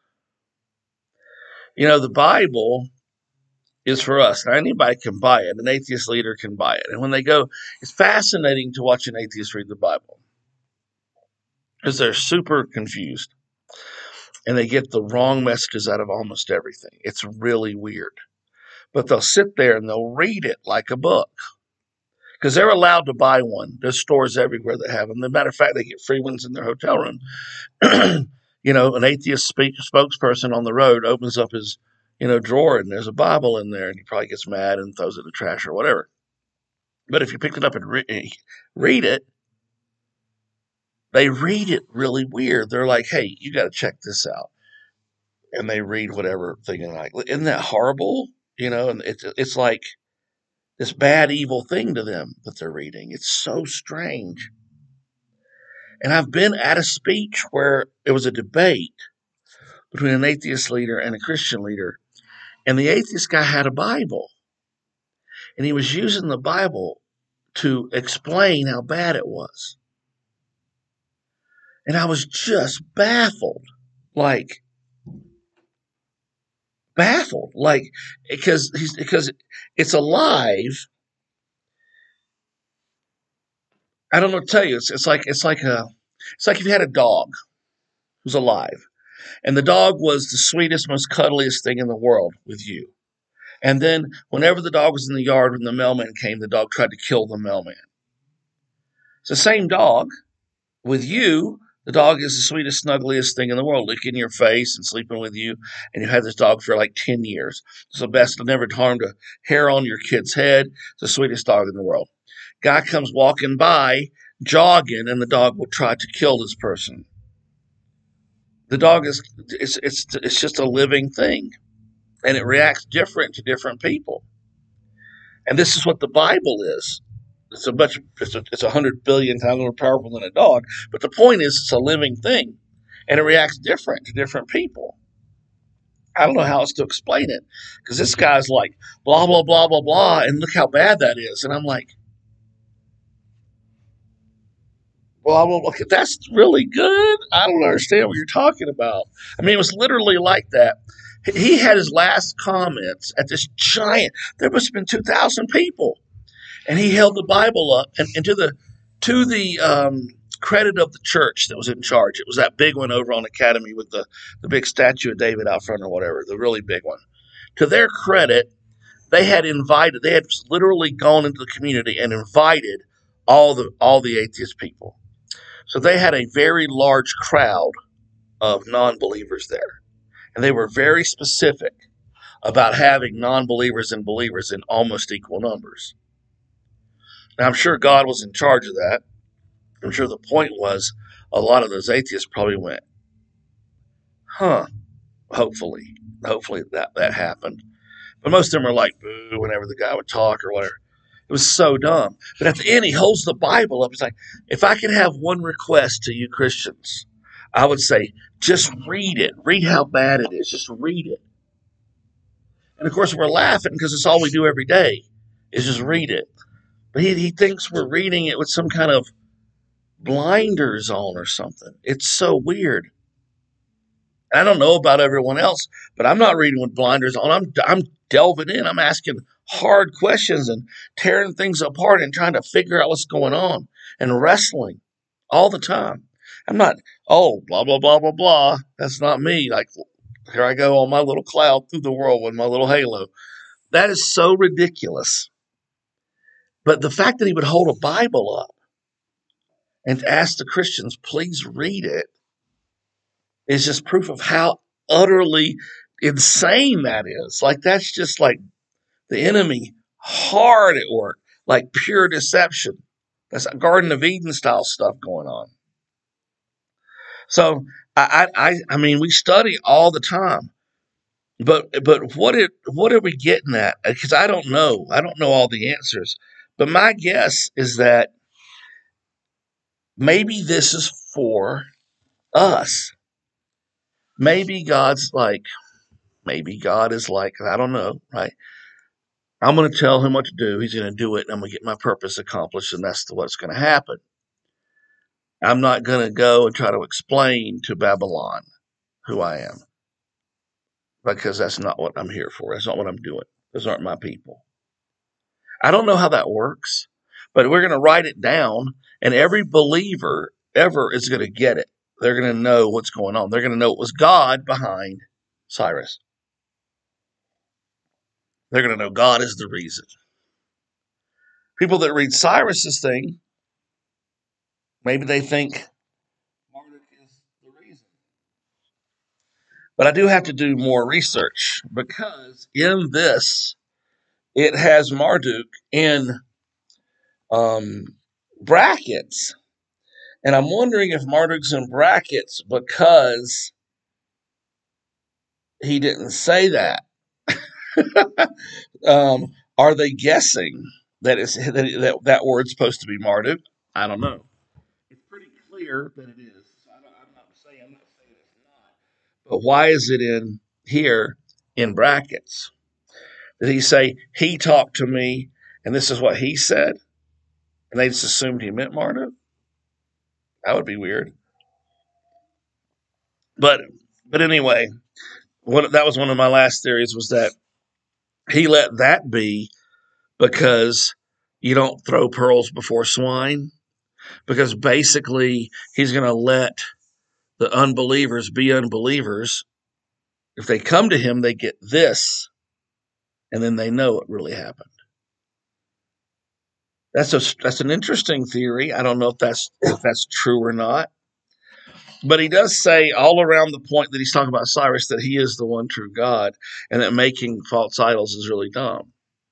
The Bible is for us. Now, anybody can buy it. An atheist leader can buy it. And when they go, it's fascinating to watch an atheist read the Bible because they're super confused and they get the wrong messages out of almost everything. It's really weird. But they'll sit there and they'll read it like a book because they're allowed to buy one. There's stores everywhere that have them. As a matter of fact, they get free ones in their hotel room. An atheist spokesperson on the road opens up his drawer and there's a Bible in there and he probably gets mad and throws it in the trash or whatever. But if you pick it up and read it, they read it really weird. They're like, hey, you got to check this out. And they read whatever thing and like, isn't that horrible? And it's like this bad, evil thing to them that they're reading. It's so strange. And I've been at a speech where it was a debate between an atheist leader and a Christian leader. And the atheist guy had a Bible. And he was using the Bible to explain how bad it was. And I was just baffled. Because it's alive. I don't know what to tell you. It's like if you had a dog who's alive. And the dog was the sweetest, most cuddliest thing in the world with you. And then whenever the dog was in the yard, when the mailman came, the dog tried to kill the mailman. It's the same dog. With you, the dog is the sweetest, snuggliest thing in the world, licking your face and sleeping with you. And you had this dog for like 10 years. It's the best. It never harmed a hair on your kid's head. It's the sweetest dog in the world. Guy comes walking by, jogging, and the dog will try to kill this person. The dog it's just a living thing, and it reacts different to different people. And this is what the Bible is. It's 100 billion times more powerful than a dog. But the point is, it's a living thing, and it reacts different to different people. I don't know how else to explain it because this guy's like blah blah blah blah blah, and look how bad that is. And I'm like, well, that's really good. I don't understand what you're talking about. I mean, it was literally like that. He had his last comments at this giant. There must have been 2,000 people, and he held the Bible up, and to the credit of the church that was in charge, it was that big one over on Academy with the big statue of David out front or whatever, the really big one. To their credit, they had literally gone into the community and invited all the atheist people. So they had a very large crowd of non-believers there. And they were very specific about having non-believers and believers in almost equal numbers. Now, I'm sure God was in charge of that. I'm sure the point was a lot of those atheists probably went, hopefully that happened. But most of them were like, boo, whenever the guy would talk or whatever. It was so dumb. But at the end, he holds the Bible up. He's like, if I could have one request to you Christians, I would say, just read it. Read how bad it is. Just read it. And of course, we're laughing because it's all we do every day is just read it. But he thinks we're reading it with some kind of blinders on or something. It's so weird. I don't know about everyone else, but I'm not reading with blinders on. I'm delving in. I'm asking hard questions and tearing things apart and trying to figure out what's going on and wrestling all the time. I'm not, blah, blah, blah, blah, blah. That's not me. Like, here I go on my little cloud through the world with my little halo. That is so ridiculous. But the fact that he would hold a Bible up and ask the Christians, please read it, is just proof of how utterly insane that is. Like, that's just like the enemy hard at work, like pure deception. That's Garden of Eden style stuff going on. So I mean, we study all the time, but what are we getting at? Because I don't know. I don't know all the answers. But my guess is that maybe this is for us. Maybe God's like, maybe God is like, I don't know, right? I'm going to tell him what to do. He's going to do it, and I'm going to get my purpose accomplished, and that's what's going to happen. I'm not going to go and try to explain to Babylon who I am, because that's not what I'm here for. That's not what I'm doing. Those aren't my people. I don't know how that works, but we're going to write it down, and every believer ever is going to get it. They're going to know what's going on. They're going to know it was God behind Cyrus. They're going to know God is the reason. People that read Cyrus's thing, maybe they think Marduk is the reason. But I do have to do more research, because in this, it has Marduk in brackets. And I'm wondering if Marduk's in brackets because he didn't say that. Are they guessing that word's supposed to be Marduk? I don't know. It's pretty clear that it is. I'm not saying it's not. But why is it in here in brackets? Did he say, he talked to me and this is what he said? And they just assumed he meant Marduk? That would be weird. But anyway, that was one of my last theories, was that he let that be because you don't throw pearls before swine. Because basically, he's going to let the unbelievers be unbelievers. If they come to him, they get this, and then they know what really happened. That's an interesting theory. I don't know if that's true or not. But he does say all around the point that he's talking about Cyrus that he is the one true God, and that making false idols is really dumb.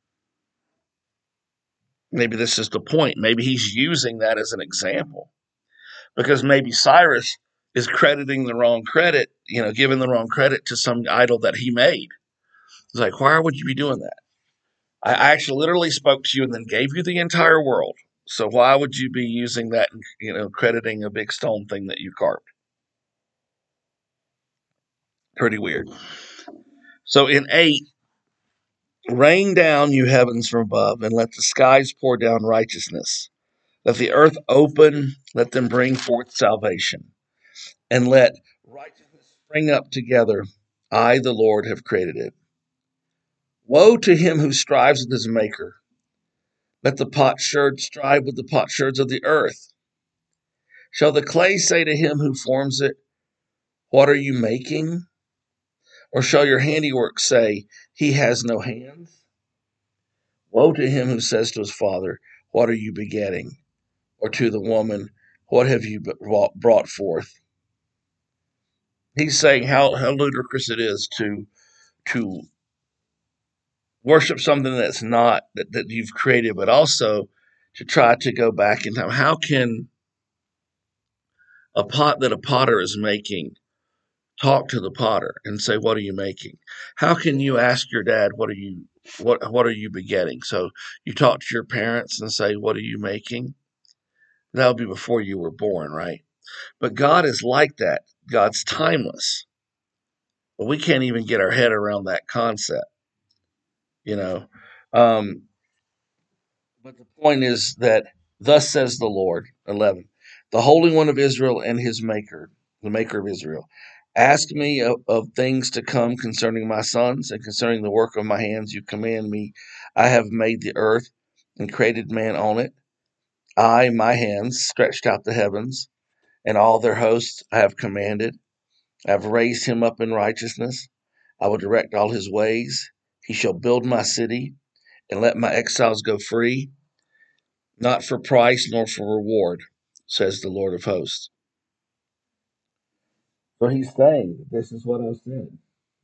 Maybe this is the point. Maybe he's using that as an example, because maybe Cyrus is crediting the wrong credit, giving the wrong credit to some idol that he made. It's like, why would you be doing that? I actually literally spoke to you and then gave you the entire world. So why would you be using that, crediting a big stone thing that you carved? Pretty weird. So in 8, rain down, you heavens from above, and let the skies pour down righteousness. Let the earth open, let them bring forth salvation, and let righteousness spring up together. I, the Lord, have created it. Woe to him who strives with his maker. Let the potsherd strive with the potsherds of the earth. Shall the clay say to him who forms it, what are you making? Or shall your handiwork say, he has no hands? Woe to him who says to his father, what are you begetting? Or to the woman, what have you brought forth? He's saying how ludicrous it is to worship something that's not that you've created, but also to try to go back in time. How can a pot that a potter is making talk to the potter and say, what are you making? How can you ask your dad, what are you begetting? So you talk to your parents and say, what are you making? That would be before you were born, right? But God is like that. God's timeless. But we can't even get our head around that concept, you know. Um, but the point is that thus says the Lord, 11, the Holy One of Israel and his Maker, the Maker of Israel. Ask me of things to come concerning my sons, and concerning the work of my hands you command me. I have made the earth and created man on it. I, my hands, stretched out the heavens, and all their hosts I have commanded. I have raised him up in righteousness. I will direct all his ways. He shall build my city and let my exiles go free. not for price nor for reward, says the Lord of hosts. So he's saying, this is what I said.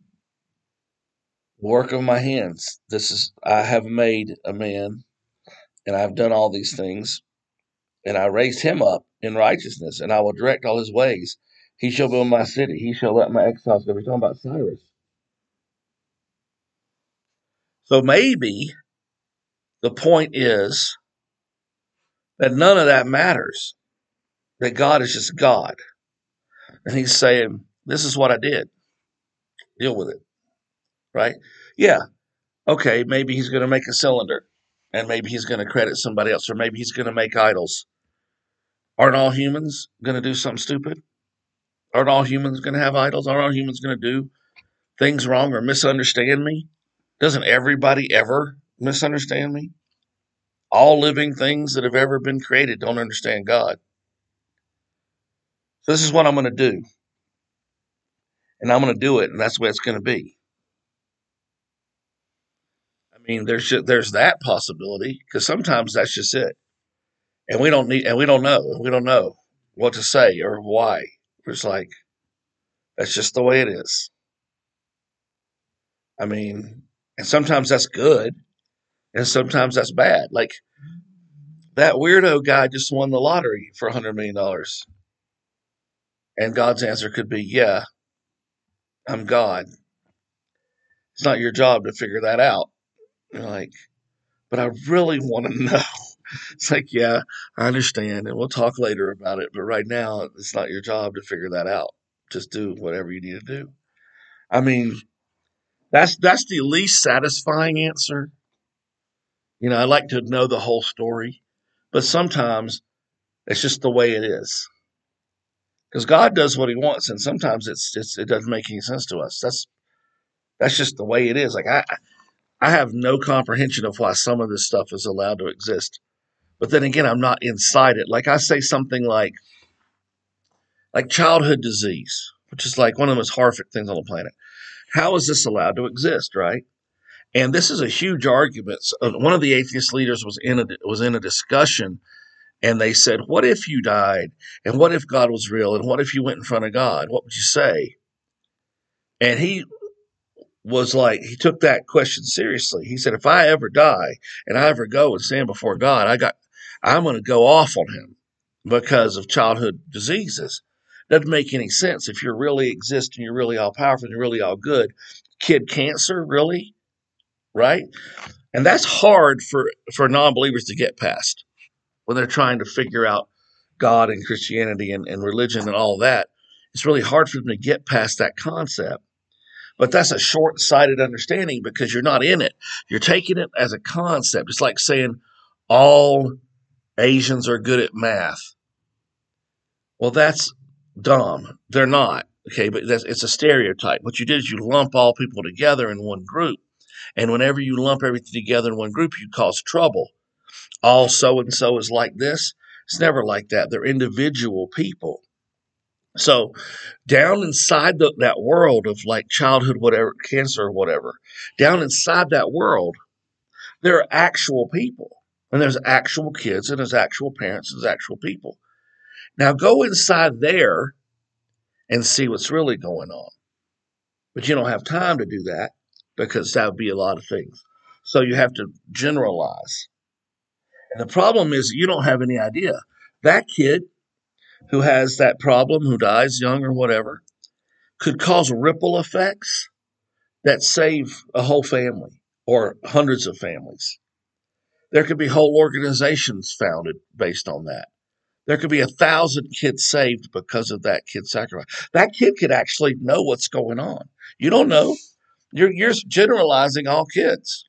Work of my hands. I have made a man, and I've done all these things, and I raised him up in righteousness, and I will direct all his ways. He shall build my city. He shall let my exiles go. We're talking about Cyrus. So maybe the point is that none of that matters, that God is just God. And he's saying, this is what I did. Deal with it, right? Yeah, okay, maybe he's going to make a cylinder, and maybe he's going to credit somebody else, or maybe he's going to make idols. Aren't all humans going to do something stupid? Aren't all humans going to have idols? Aren't all humans going to do things wrong or misunderstand me? Doesn't everybody ever misunderstand me? All living things that have ever been created don't understand God. So this is what I'm going to do, and I'm going to do it, and that's the way it's going to be. I mean, there's that possibility, because sometimes that's just it, and we don't know what to say or why. It's like that's just the way it is. I mean, and sometimes that's good, and sometimes that's bad. Like that weirdo guy just won the lottery for $100 million, and God's answer could be, "Yeah, I'm God. It's not your job to figure that out." You're like, but I really want to know. It's like, yeah, I understand, and we'll talk later about it. But right now, it's not your job to figure that out. Just do whatever you need to do. I mean, that's the least satisfying answer. I like to know the whole story, but sometimes it's just the way it is. Because God does what He wants, and sometimes it doesn't make any sense to us. That's just the way it is. Like I have no comprehension of why some of this stuff is allowed to exist. But then again, I'm not inside it. Like I say something like childhood disease, which is like one of the most horrific things on the planet. How is this allowed to exist, right? And this is a huge argument. So one of the atheist leaders was in a discussion, and they said, "What if you died? And what if God was real? And what if you went in front of God? What would you say?" And he took that question seriously. He said, "If I ever die and I ever go and stand before God, I'm going to go off on Him because of childhood diseases. Doesn't make any sense. If you really exist and you're really all powerful and you're really all good, kid cancer, really, right?" And that's hard for non-believers to get past when they're trying to figure out God and Christianity and religion and all that. It's really hard for them to get past that concept. But that's a short-sighted understanding because you're not in it. You're taking it as a concept. It's like saying all Asians are good at math. Well, that's dumb. They're not. Okay, but it's a stereotype. What you did is you lump all people together in one group. And whenever you lump everything together in one group, you cause trouble. All so and so is like this. It's never like that. They're individual people. So down inside that world of like childhood, whatever, cancer or whatever, down inside that world, there are actual people. And there's actual kids and there's actual parents and there's actual people. Now go inside there and see what's really going on. But you don't have time to do that because that would be a lot of things. So you have to generalize. And the problem is you don't have any idea. That kid who has that problem, who dies young or whatever, could cause ripple effects that save a whole family or hundreds of families. There could be whole organizations founded based on that. There could be 1,000 kids saved because of that kid's sacrifice. That kid could actually know what's going on. You don't know. You're generalizing all kids.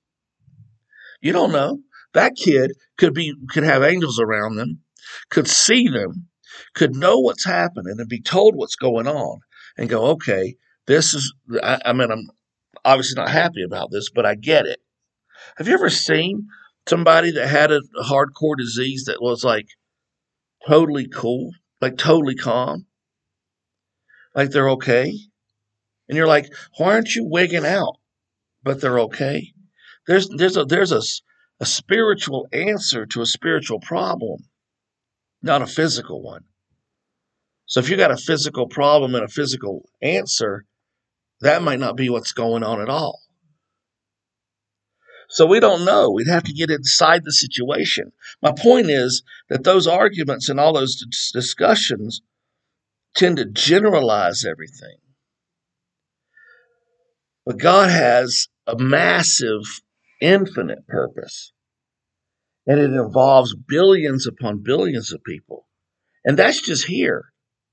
You don't know. That kid could have angels around them, could see them, could know what's happening and be told what's going on and go, okay, this is, I mean, I'm obviously not happy about this, but I get it. Have you ever seen somebody that had a hardcore disease that was like totally cool, like totally calm, like they're okay? And you're like, why aren't you wigging out? But they're okay. There's a spiritual answer to a spiritual problem, not a physical one. So if you got a physical problem and a physical answer, that might not be what's going on at all. So we don't know. We'd have to get inside the situation. My point is that those arguments and all those discussions tend to generalize everything. But God has a massive, infinite purpose. And it involves billions upon billions of people. And that's just here.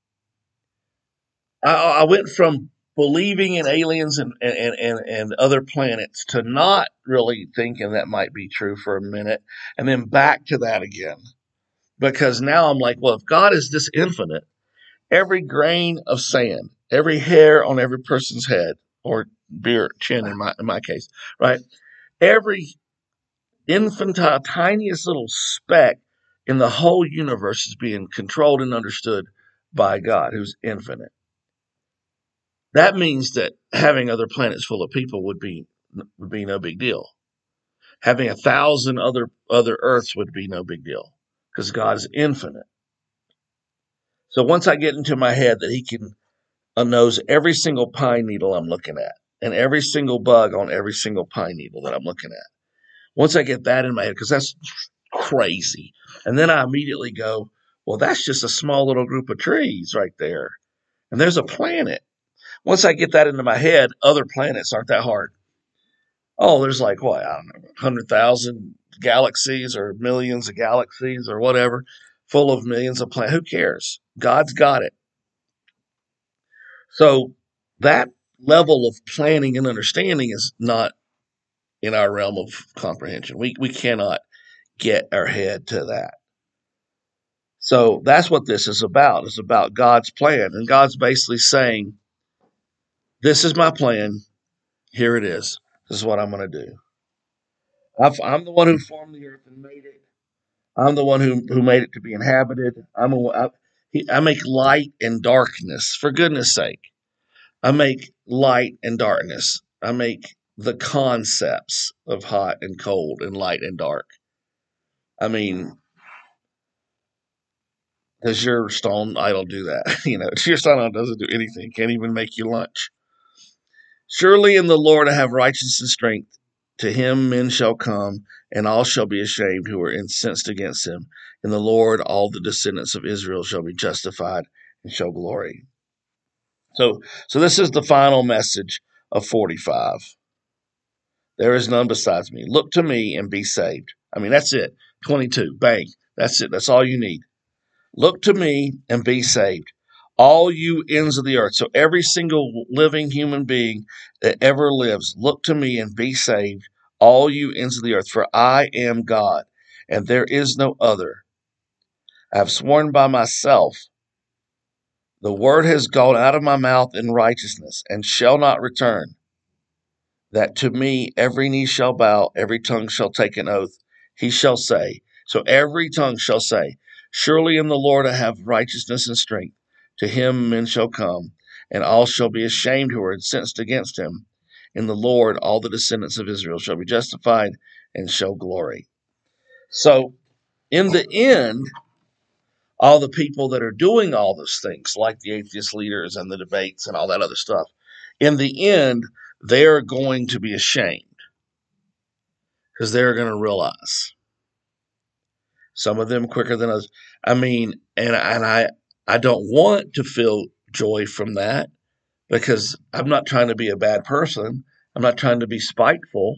I went from believing in aliens and other planets to not really thinking that might be true for a minute, and then back to that again. Because now I'm like, well, if God is this infinite, every grain of sand, every hair on every person's head, or beard, chin in my case, right? Every infantile, tiniest little speck in the whole universe is being controlled and understood by God, who's infinite. That means that having other planets full of people would be no big deal. Having 1,000 other Earths would be no big deal because God is infinite. So once I get into my head that He can knows every single pine needle I'm looking at and every single bug on every single pine needle that I'm looking at. Once I get that in my head, because that's crazy, and then I immediately go, well, that's just a small little group of trees right there, and there's a planet. Once I get that into my head, other planets aren't that hard. Oh, there's like, what, I don't know, 100,000 galaxies or millions of galaxies or whatever, full of millions of planets. Who cares? God's got it. So that level of planning and understanding is not in our realm of comprehension. We cannot get our head to that. So that's what this is about. It's about God's plan. And God's basically saying, this is my plan. Here it is. This is what I'm going to do. I'm the one who formed the earth and made it. I'm the one who made it to be inhabited. I make light and darkness, for goodness sake. I make light and darkness. I make the concepts of hot and cold and light and dark. I mean, does your stone idol do that? Your stone idol doesn't do anything. Can't even make you lunch. Surely in the Lord I have righteousness and strength. To him men shall come, and all shall be ashamed who are incensed against him. In the Lord all the descendants of Israel shall be justified and shall glory. So this is the final message of 45. There is none besides me. Look to me and be saved. I mean, that's it. 22. Bang. That's it. That's all you need. Look to me and be saved, all you ends of the earth. So every single living human being that ever lives, look to me and be saved, all you ends of the earth. For I am God, and there is no other. I have sworn by myself, the word has gone out of my mouth in righteousness, and shall not return, that to me every knee shall bow, every tongue shall take an oath. He shall say, so every tongue shall say, surely in the Lord I have righteousness and strength. To him men shall come, and all shall be ashamed who are incensed against him. In the Lord all the descendants of Israel shall be justified and shall glory. So in the end, all the people that are doing all those things, like the atheist leaders and the debates and all that other stuff, in the end, they're going to be ashamed because they're going to realize. Some of them quicker than others. I mean, and I don't want to feel joy from that because I'm not trying to be a bad person. I'm not trying to be spiteful.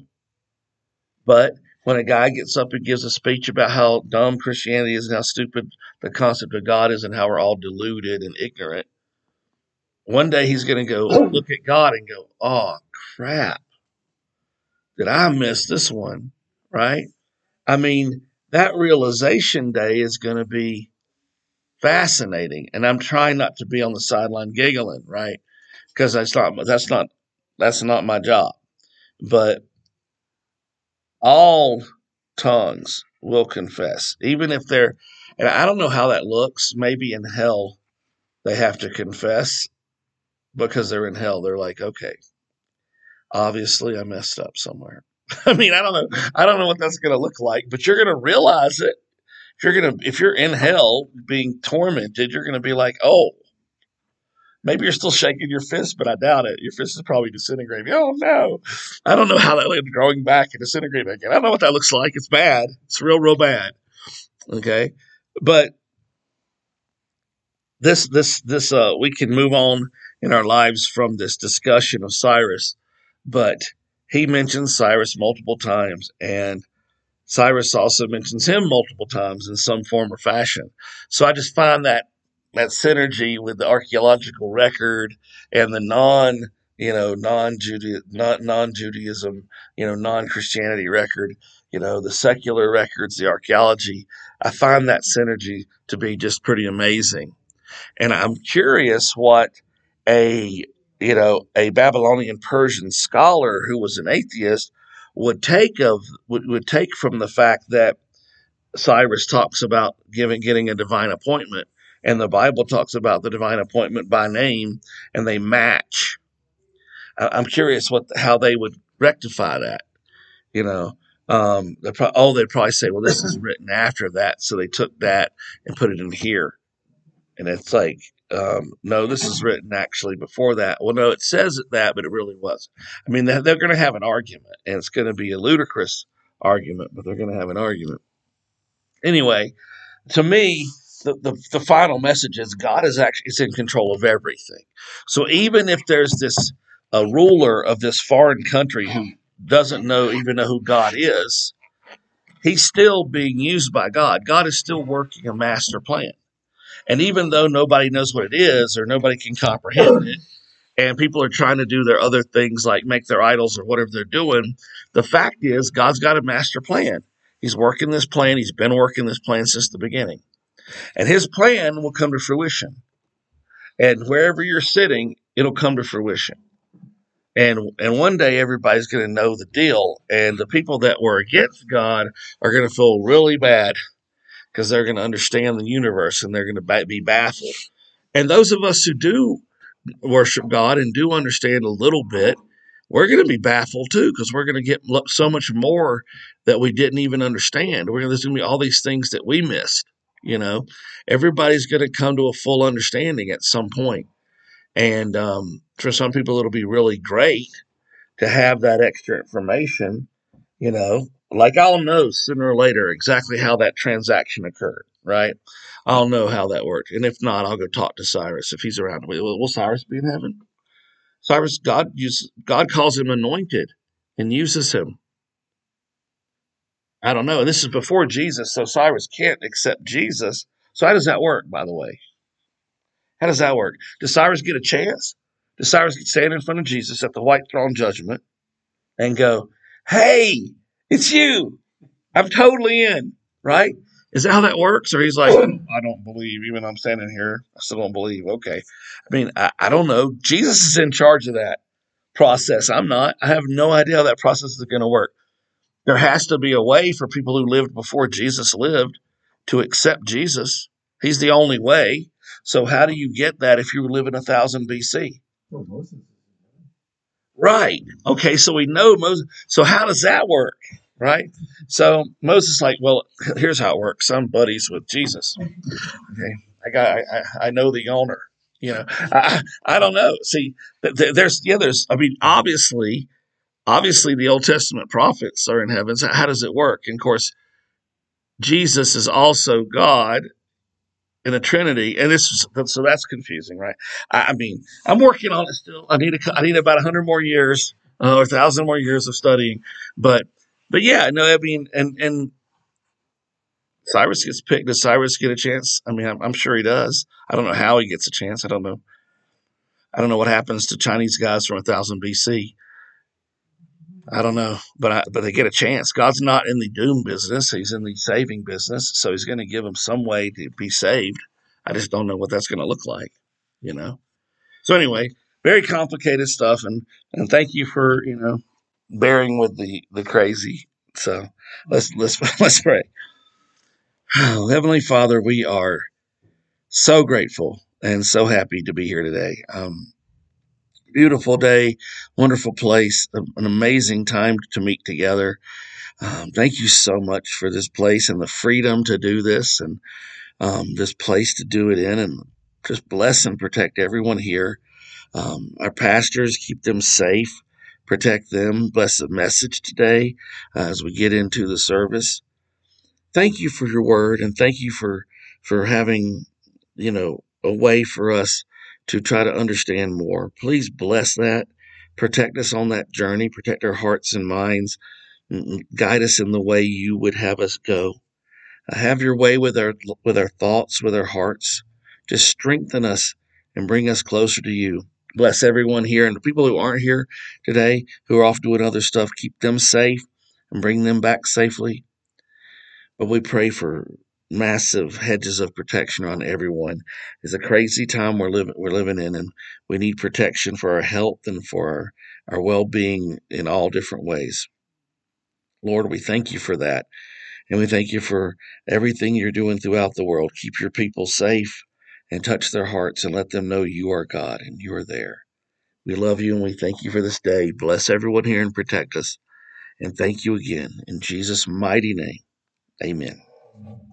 But when a guy gets up and gives a speech about how dumb Christianity is and how stupid the concept of God is and how we're all deluded and ignorant, one day he's going to go look at God and go, oh, crap. Did I miss this one? Right? I mean, that realization day is going to be fascinating. And I'm trying not to be on the sideline giggling, right? Because that's not my job. But all tongues will confess, even if they're, and I don't know how that looks. Maybe in hell they have to confess because they're in hell. They're like, okay, obviously I messed up somewhere. I mean, I don't know what that's going to look like, but you're going to realize it. If you're in hell being tormented, you're going to be like, oh, maybe you're still shaking your fist, but I doubt it. Your fist is probably disintegrating. Oh no, I don't know how that looks, growing back and disintegrating again. I don't know what that looks like. It's bad. It's real bad. Okay, but this we can move on in our lives from this discussion of Cyrus, but he mentions Cyrus multiple times, and Cyrus also mentions him multiple times in some form or fashion. So I just find that synergy with the archaeological record and the non Judaism, non Christianity record, the secular records, the archaeology. I find that synergy to be just pretty amazing. And I'm curious what a a Babylonian Persian scholar who was an atheist would take from the fact that Cyrus talks about getting a divine appointment, and the Bible talks about the divine appointment by name, and they match. I'm curious how they would rectify that. You know, they'd probably say, "Well, this is written after that, so they took that and put it in here." And it's like, no, this is written actually before that. Well, no, it says that, but it really wasn't. I mean, they're going to have an argument, and it's going to be a ludicrous argument, but they're going to have an argument. Anyway, to me, the final message is God is in control of everything. So even if there's this a ruler of this foreign country who doesn't even know who God is, he's still being used by God. God is still working a master plan. And even though nobody knows what it is or nobody can comprehend it, and people are trying to do their other things like make their idols or whatever they're doing, the fact is God's got a master plan. He's working this plan. He's been working this plan since the beginning. And his plan will come to fruition. And wherever you're sitting, it'll come to fruition. And one day everybody's going to know the deal. And the people that were against God are going to feel really bad because they're going to understand the universe and they're going to be baffled. And those of us who do worship God and do understand a little bit, we're going to be baffled too because we're going to get so much more that we didn't even understand. There's going to be all these things that we missed. Everybody's going to come to a full understanding at some point. And for some people, it'll be really great to have that extra information, like I'll know sooner or later exactly how that transaction occurred, right? I'll know how that worked. And if not, I'll go talk to Cyrus if he's around. Will Cyrus be in heaven? Cyrus, God calls him anointed and uses him. I don't know. This is before Jesus, so Cyrus can't accept Jesus. So how does that work, by the way? How does that work? Does Cyrus get a chance? Does Cyrus get stand in front of Jesus at the white throne judgment and go, "Hey, it's you. I'm totally in," right? Is that how that works? Or he's like, "I don't believe, even though I'm standing here, I still don't believe." Okay. I mean, I don't know. Jesus is in charge of that process. I'm not. I have no idea how that process is going to work. There has to be a way for people who lived before Jesus lived to accept Jesus. He's the only way. So how do you get that if you live in 1000 BC? Well, Moses. Right. Okay. So we know Moses. So how does that work? Right. So Moses is like, well, here's how it works. I'm buddies with Jesus. Okay. I know the owner. I don't know. See, I mean, obviously the Old Testament prophets are in heaven. So how does it work? And of course, Jesus is also God in a Trinity, and so that's confusing, right? I mean, I'm working on it still. I need about 100 more years or 1,000 more years of studying, but yeah, no, I mean, and Cyrus gets picked. Does Cyrus get a chance? I mean, I'm sure he does. I don't know how he gets a chance. I don't know. I don't know what happens to Chinese guys from 1000 BC. I don't know, but they get a chance. God's not in the doom business; He's in the saving business. So He's going to give them some way to be saved. I just don't know what that's going to look like, you know. So anyway, very complicated stuff, and thank you for bearing with the crazy. So let's let's pray. Oh, Heavenly Father, we are so grateful and so happy to be here today. Beautiful day, wonderful place, an amazing time to meet together. Thank you so much for this place and the freedom to do this and this place to do it in. And just bless and protect everyone here. Our pastors, keep them safe, protect them. Bless the message today as we get into the service. Thank you for your word, and thank you for having a way for us to try to understand more. Please bless that. Protect us on that journey. Protect our hearts and minds. Guide us in the way you would have us go. Have your way with our thoughts, with our hearts. Just strengthen us and bring us closer to you. Bless everyone here, and the people who aren't here today, who are off doing other stuff, keep them safe and bring them back safely. But we pray for massive hedges of protection on everyone. It's a crazy time we're living in, and we need protection for our health and for our well-being in all different ways. Lord, we thank you for that. And we thank you for everything you're doing throughout the world. Keep your people safe and touch their hearts and let them know you are God and you are there. We love you and we thank you for this day. Bless everyone here and protect us. And thank you again. In Jesus' mighty name, amen.